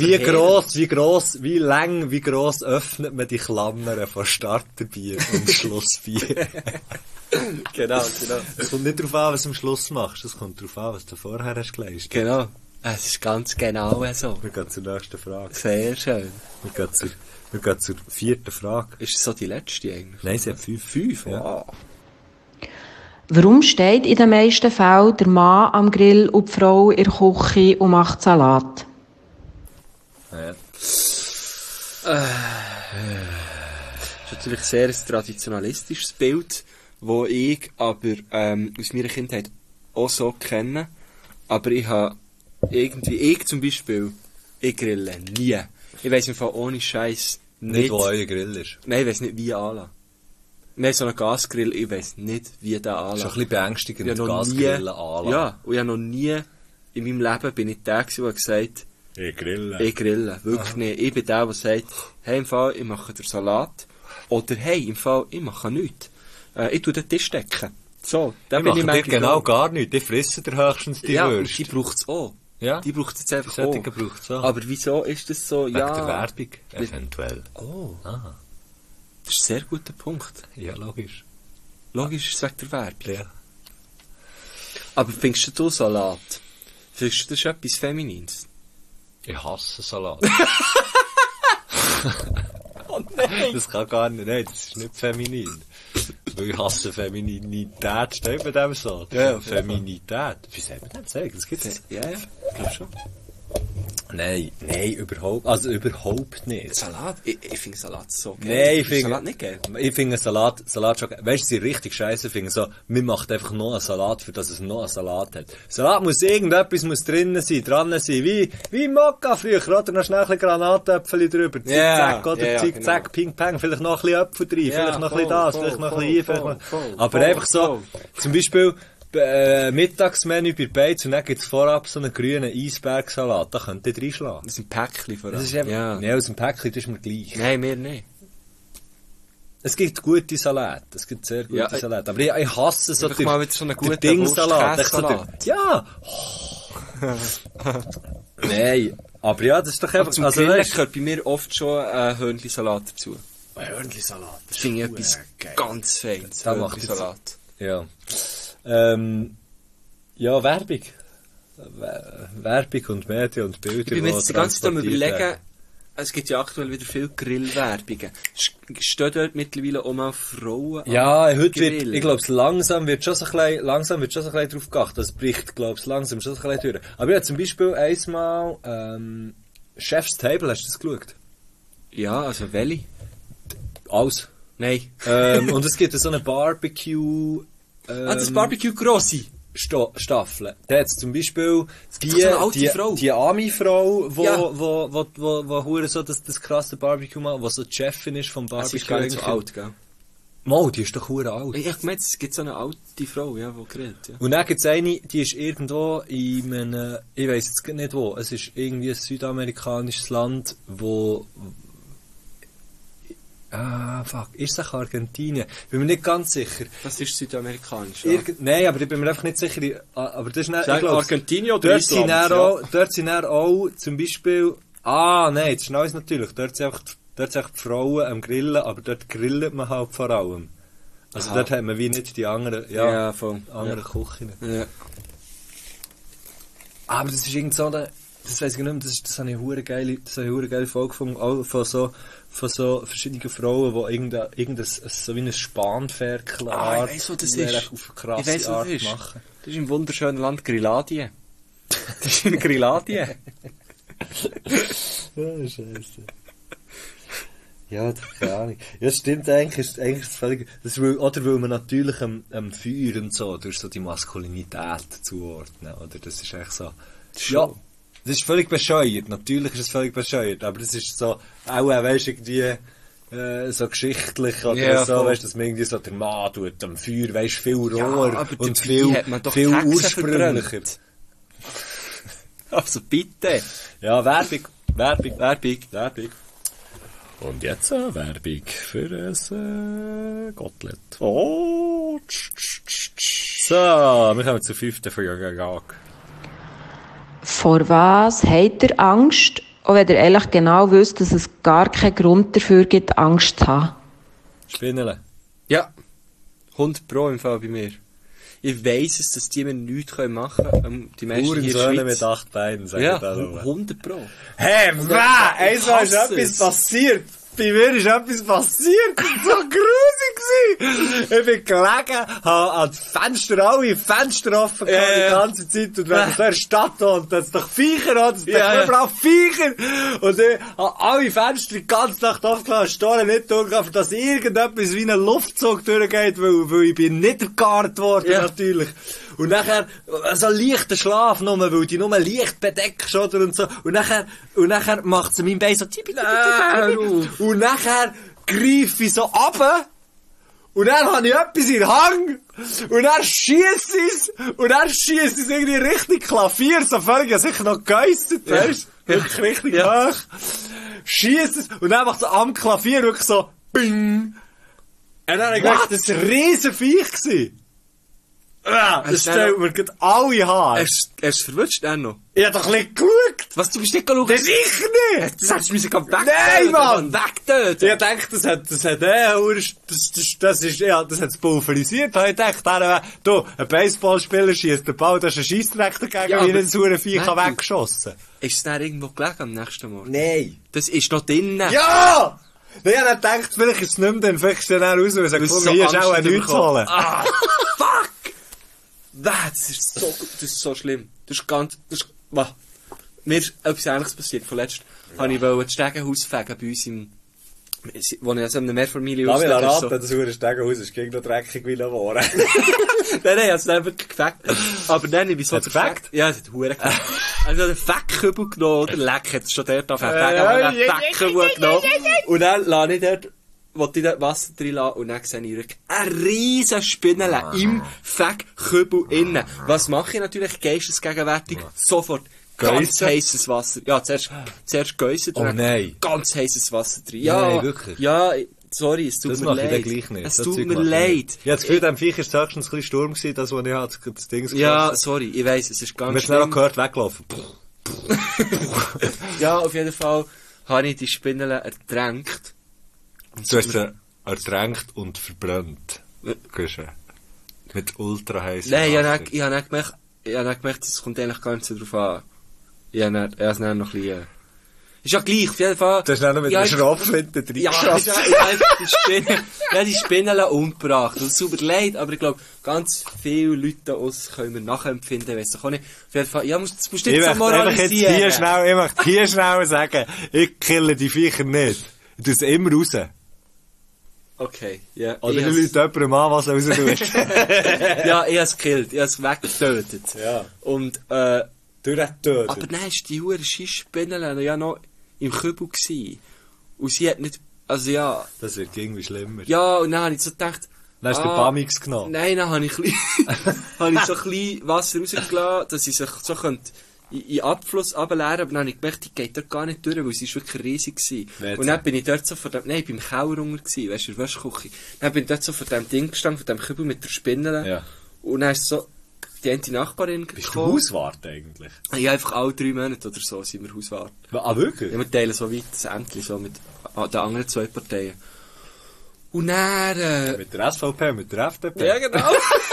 wie gross öffnet man die Klammern von Starterbier und Schlussbier? Genau. Es kommt nicht darauf an, was du am Schluss machst, es kommt darauf an, was du vorher hast geleistet. Genau. Es ist ganz genau so. Wir gehen zur nächsten Frage. Sehr schön. Wir gehen zur 4. Frage. Ist das so die letzte eigentlich? Nein, sie hat 5. 5? Ja. Wow. Warum steht in den meisten Fällen der Mann am Grill und die Frau in der Küche und macht Salat? Ja. Das ist natürlich sehr ein traditionalistisches Bild, das ich aber aus meiner Kindheit auch so kenne. Aber ich habe ich zum Beispiel, ich grille nie. Ich weiss im Fall ohne Scheiß Nicht, wo euer Grill ist. Nein, ich weiss nicht, wie anlassen. Wir haben so einen Gasgrill, ich weiss nicht, wie der anlassen. Das ist ein bisschen beängstigend, Ich habe noch Gasgrillen anlassen. Ja, und ich habe noch nie in meinem Leben bin ich der gewesen, der gesagt Ich grille. ich grille. Wirklich nicht. Ich bin der sagt, hey, im Fall, ich mache den Salat. Oder hey, im Fall, ich mache nichts. Ich tue den Tisch decken. So, da Ich bin ich mache dir genau auch. gar nichts. Die fressen dir höchstens die Ja, und Würste. die braucht es auch. Ja. Die braucht es jetzt einfach Solche auch. braucht es auch. Aber wieso ist das so? Wegen Ja. der Werbung, eventuell. Oh, Ah, das ist ein sehr guter Punkt. ja, logisch. Logisch ist es wegen der Werbung. Ja. Aber findest du Salat? Findest du das ist etwas Feminines? Ich hasse Salat. Oh nein! Das kann gar nicht, nein, das ist nicht feminin. Weil ich hasse Femininität, steht bei dem so? Ja. Feminität. Wie soll man das sagen? Das gibt's. Ja, ich glaube schon. Nein, überhaupt nicht. Salat? Ich finde Salat so geil. Nein, ich Findest du finde, Salat nicht geil. ich finde Salat schon geil. Weißt du, sie richtig scheisse finden so, man macht einfach noch einen Salat, für das es noch einen Salat hat. Salat muss irgendetwas drinnen sein, dran sein, wie Mokka früher, oder noch schnell ein bisschen Granatäpfel drüber, zick-zack, oder zick-zack, genau. Ping-pang, vielleicht noch ein bisschen Äpfel drin, vielleicht noch ein bisschen das, vielleicht noch ein bisschen hier, vielleicht noch... Aber einfach so, zum Beispiel, Mittagsmenü bei Beiz und dann gibt's vorab so einen grünen Eisbergsalat, da könnt ihr reinschlagen. Das ist ein Päckchen vor allem. Das ist einfach, ja, aus dem Päckchen, das ist mir gleich. Nein, mir nicht. Es gibt gute Salate, es gibt sehr gute Salate, aber ich hasse so mal wieder so einen guten Dingsalat. Wurst-Käsesalat. Ja! Nein, aber ja, das ist doch einfach... Zum Also, Grillen weißt, gehört bei mir oft schon Hörnli-Salat dazu. Hörnli-Salat, Das finde ich etwas ganz Feines. Da macht jetzt- Hörnli-Salat. ja. Ja, Werbung. Werbung und Medien und Bilder. Ich bin mir jetzt die ganze Zeit am transportiert überlegen, werden. es gibt ja aktuell wieder viele Grillwerbungen. Stehen dort mittlerweile auch mal Frauen Ja, am heute wird, Grill? ich glaube, langsam wird schon so ein bisschen drauf geachtet. Das bricht, glaube ich, langsam schon so ein bisschen durch. Aber ja, zum Beispiel einmal, Chef's Table, hast du das geschaut? Ja, also welche? Alles. Nein. Und es gibt so eine Barbecue, das Barbecue Grossi. Staffeln. Da hat's zum Beispiel so eine alte Frau. die Ami-Frau, Ja. wo hure so das krasse Barbecue macht, wo so die Chefin ist vom Barbecue. Sie ist gar nicht so alt, gell? Mo, die ist doch hure alt. Ich meine, es gibt so eine alte Frau, ja, die grillt, ja. Und dann gibt's eine, die ist irgendwo in einem, ich weiss jetzt nicht wo, es ist irgendwie ein südamerikanisches Land, wo... ist es Argentinien? Bin mir nicht ganz sicher. Das ist südamerikanisch, Nein, aber ich bin mir einfach nicht sicher. Aber das ist nicht, ich glaub, Argentinien oder dort Island? dort sind dann auch zum Beispiel... nein, das ist alles natürlich. Dort sind einfach die Frauen am Grillen, aber dort grillt man halt vor allem. Also Aha. dort haben wir wie nicht die anderen, Ja, voll. anderen Küchen. Ja. Aber das ist irgend so eine... Das weiss ich nicht mehr, das habe ich eine hure geile Folge gefunden, auch von so verschiedenen Frauen, die irgendein so wie ein Spanferkel ich weiss, wo das ist. auf eine Ich weiss, krasse wo das Art ist. machen. Das ist im wunderschönen Land Grilladien. Das ist in Grilladien. Ja, scheiße. Ja, keine Ahnung. Ja, stimmt, eigentlich ist es völlig... Weil man natürlich am Feuer und so, durch so die Maskulinität zuordnen, oder? Das ist echt so... Ja, das ist völlig bescheuert. Natürlich ist es völlig bescheuert, aber das ist so... Auch, weisst du, irgendwie... so geschichtlich oder Ja, so, voll. weißt du, dass man irgendwie so der Mann tut am Feuer, weisst du, viel Ja, roher aber und dabei viel, hat man doch viel die Hexen ursprünglicher. verbrannt. Also bitte. Ja, Werbung. Werbung. Und jetzt Werbung für ein Gottlet. Oh, so, wir kommen zur 5. Frage. Vor was habt ihr Angst, auch wenn ihr ehrlich genau wisst, dass es gar keinen Grund dafür gibt, Angst zu haben? Spinnele. Ja. 100% im Fall bei mir. Ich weiss es, dass die mir nichts machen können. Die Menschen hier in der Söhne Schweiz. mit 8 Beinen, sagen Ja, da nur. 100%. Hey, ey, so ist hasse etwas es. passiert. Bei mir ist etwas passiert. Das war so grusig gewesen. Ich bin gelegen, habe an die Fenster, alle Fenster offen gehabt, die ganze Zeit. Und wenn du so in der Stadt wohnst, dann ist doch Viecher, oder? Das Ja. überall Viecher. Und ich habe alle Fenster die ganze Nacht offen gehabt, Storen nicht durchgelaufen, dass irgendetwas wie ein Luftzug durchgeht, weil ich bin niedergegarrt worden, Ja. natürlich. Und nachher, so leichter Schlaf nur, weil die nur leicht bedeckst, oder, und so. Und nachher macht sie mein Bein so, und nachher greife ich so runter, und dann habe ich etwas in den Hang, und dann schiesse ich es irgendwie richtig Klavier, so völlig, sicher noch geäusset, weißt du? Wirklich richtig hoch. Schiesse es, und dann macht es am Klavier wirklich so, bing. Und dann habe ich gedacht, das war ein riesen Viech gewesen. Ja, das stellt mir gerade alle Haare. Hast du es verwünscht dann noch? Ich hab doch nicht geschaut. Was, du bist nicht geschaut? Das sicher nicht. Das hättest du müssen wegtöten. Nein, Mann. Wegtöten. Ich dachte, das hat das pulverisiert. Ich dachte, du, ein Baseballspieler schießt den Ball, das ist ein Scheissdreck dagegen, Ja, wie aber- ein sauren Viech Nein, weggeschossen. Ist es dann irgendwo gelegen am nächsten Morgen? Nein. Das ist noch drinnen. Ja! Nein, ich hab gedacht, vielleicht ist es nicht mehr, dann vielleicht ist es dann raus, weil ich Weil sage, so hier ist auch Angst nichts zu holen. Ah, fuck! Das ist so schlimm. Mir ist etwas Ähnliches passiert. Vorletzt wollte ich das Stegenhaus fegen bei uns wo ich also in einem Mehrfamilienhaus Lass mich oder raten, das sauren Stegenhaus ist gegen noch dreckig wie noch Wohren. Nein, ich hab's dann wirklich gefegt. Aber dann, ich bin so Hat's gefegt? Ja, es hat verdammt gefegt. Also den Feckkübel genommen, oder leck, hat es schon dort angefangen. Ja, Den Feckkübel genommen. Und dann lasse ich dort, wollte ich dort Wasser drin lassen, und dann sehe ich wirklich eine riesen Spinnele im Feckkübel innen. Was mache ich natürlich geistesgegenwärtig? Sofort. Ganz Geissen? heisses Wasser. Ja, zuerst geissen. Oh nein. Ganz heisses Wasser drin. Ja, Nein, wirklich? Ja, sorry, es tut Das mir mache ich leid. dann gleich nicht. Es Das tut Zeug mir mache ich leid. nicht. Ich habe das Gefühl, dem Viech war es höchstens ein bisschen Sturm gewesen, das, was ich hatte, das Ding Ja, sorry, ich weiss, es ist Wir ganz haben schnell auch gehört, weglaufen. Ja, auf jeden Fall habe ich die Spinnele ertränkt. Du hast sie ertränkt und verbrannt. Gehst mit ultra heißem Nein, Wasser. ich habe nicht gemerkt, es kommt eigentlich gar nicht so drauf an. Ich habe es dann noch ein bisschen... Ist ja gleich, auf jeden Fall. Du hast dann noch mit Ja, der ich- Schrotflinte Ja, reingeschossen. ich habe die Spinnele umgebracht. Das tut mir leid, aber ich glaube, ganz viele Leute da aus können wir nachempfinden, weiss ich auch nicht. Auf jeden Fall, ja, musst nicht Ich so möchte einfach jetzt moralisieren. ich möchte hier schnell sagen, ich kille die Viecher nicht. Ich tue sie immer raus. Okay, ja. Oder ich du Leute jemandem an, was du raus tust. Ja, ich habe es gekillt, ich habe es weggetötet. Ja. Und, Durchgetötet. aber dann war die hure Scheissspinnele ja noch im Kübel gsi. Und sie hat nicht, also ja, Das wird irgendwie schlimmer. ja, und dann habe ich so gedacht, Dann hast du den Bamix genommen. nein, dann habe ich, habe ich so ein bisschen Wasser rausgelassen, dass ich sich so könnte in den Abfluss runterleeren, aber dann habe ich gemerkt, die geht dort gar nicht durch, weil sie ist wirklich riesig gewesen. Wer Und dann bin ich dort so vor dem, nein, ich bin im Keller runter gewesen, weißt du, in der Wäschküche. Dann bin ich dort so vor dem Ding gestanden, vor dem Kübel mit der Spinne. Ja. Und dann ist so die eine Nachbarin Bist du Hauswart eigentlich? Ja, einfach alle 3 Monate oder so sind wir Hauswart. Ah, wirklich? Ja, wir teilen so weit das Ämtli so mit den anderen 2 Parteien. Und dann, Mit der SVP und mit der FDP? ja, genau.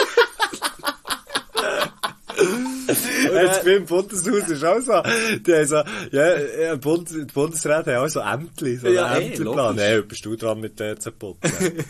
Jetzt beim Bundeshaus ist auch so, die haben so, ja, die Bundesräte haben auch so Ämtli, so Ja, einen Ämterplan. logisch. Nein, bist du dran mit denen zu putzen?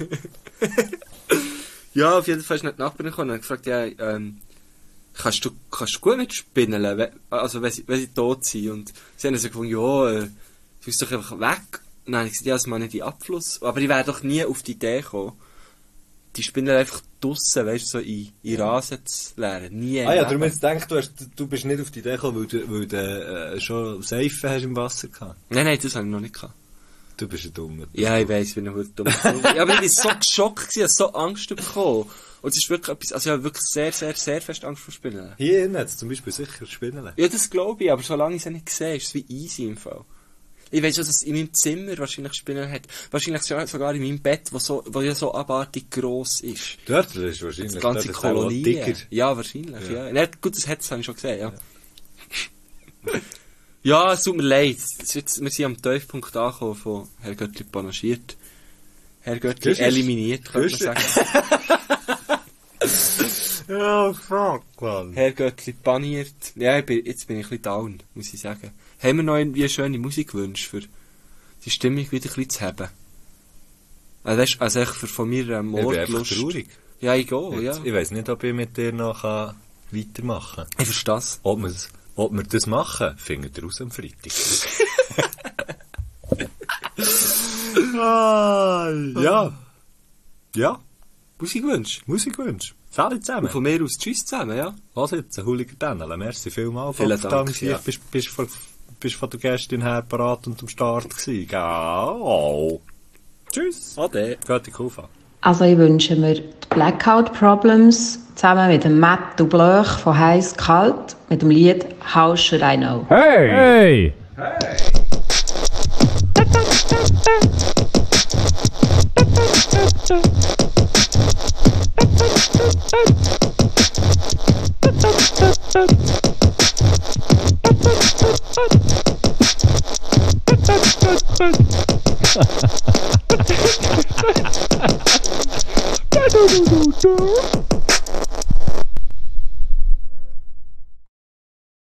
Ja, auf jeden Fall ist nicht die Nachbarin gekommen und hat gefragt, ja, kannst du gut mit Spinnen, also wenn sie tot sind? Und sie haben so gefunden, ja, du bist doch einfach weg. Und dann habe ich gesagt, ja, das mache ich die Abfluss. Aber ich wäre doch nie auf die Idee gekommen, die Spinnen einfach draussen, weißt du, so in Rasen zu leeren. Nie. Ah ja, im darum Leben. jetzt gedacht, du bist nicht auf die Idee gekommen, weil du schon Seifen hast im Wasser gehabt. Nein, das habe ich noch nicht gehabt. Du bist ein Dummer. Ja, ich weiss, wie ich heute dumm bin. Ja, aber ich war so geschockt, ich habe so Angst bekommen. Und es ist wirklich etwas, also ich habe wirklich sehr, sehr, sehr fest Angst vor Spinnen. Hier innen hat es zum Beispiel sicher Spinnen. Ja, das glaube ich, aber solange ich sie nicht sehe, ist es wie easy im Fall. Ich weiss schon, dass es in meinem Zimmer wahrscheinlich Spinnen hat. Wahrscheinlich sogar in meinem Bett, wo ja so abartig gross ist. Dort ist wahrscheinlich. Die ganze dort ist Kolonie. auch dicker. Ja, wahrscheinlich, ja. Ja, gut, das habe ich schon gesehen, ja. Ja, es tut mir leid. Wir sind am Tiefpunkt angekommen von Herr Göttli panaschiert. Herr Göttli eliminiert, könnte man sagen. Ja, fuck, man. Herr Göttli paniert. Ja, jetzt bin ich ein bisschen down, muss ich sagen. Haben wir noch irgendwie eine schöne Musikwünsche für die Stimmung wieder ein bisschen zu haben? Also, weißt, also echt von mir Mordlust. Ich bin einfach traurig. Ja, ich gehe, ja. Ich weiss nicht, ob ich mit dir noch weitermachen kann. Ich verstehe das. Ob wir das machen, findet ihr raus am Freitag. Ja. Ja. Musikwünsche. Salut zusammen. Und von mir aus tschüss zusammen, ja. Was jetzt? Ein Hooligan Daniel. Merci vielmals. Vielen Dank, ja. Bist von der Gästin her parat und am Start gewesen. Oh. Tschüss. Ade. Gute Kufa. Also ich wünsche mir die Blackout Problems zusammen mit dem Matt Dublöch von Heiß Kalt mit dem Lied How Should I Know. Hey! Hey!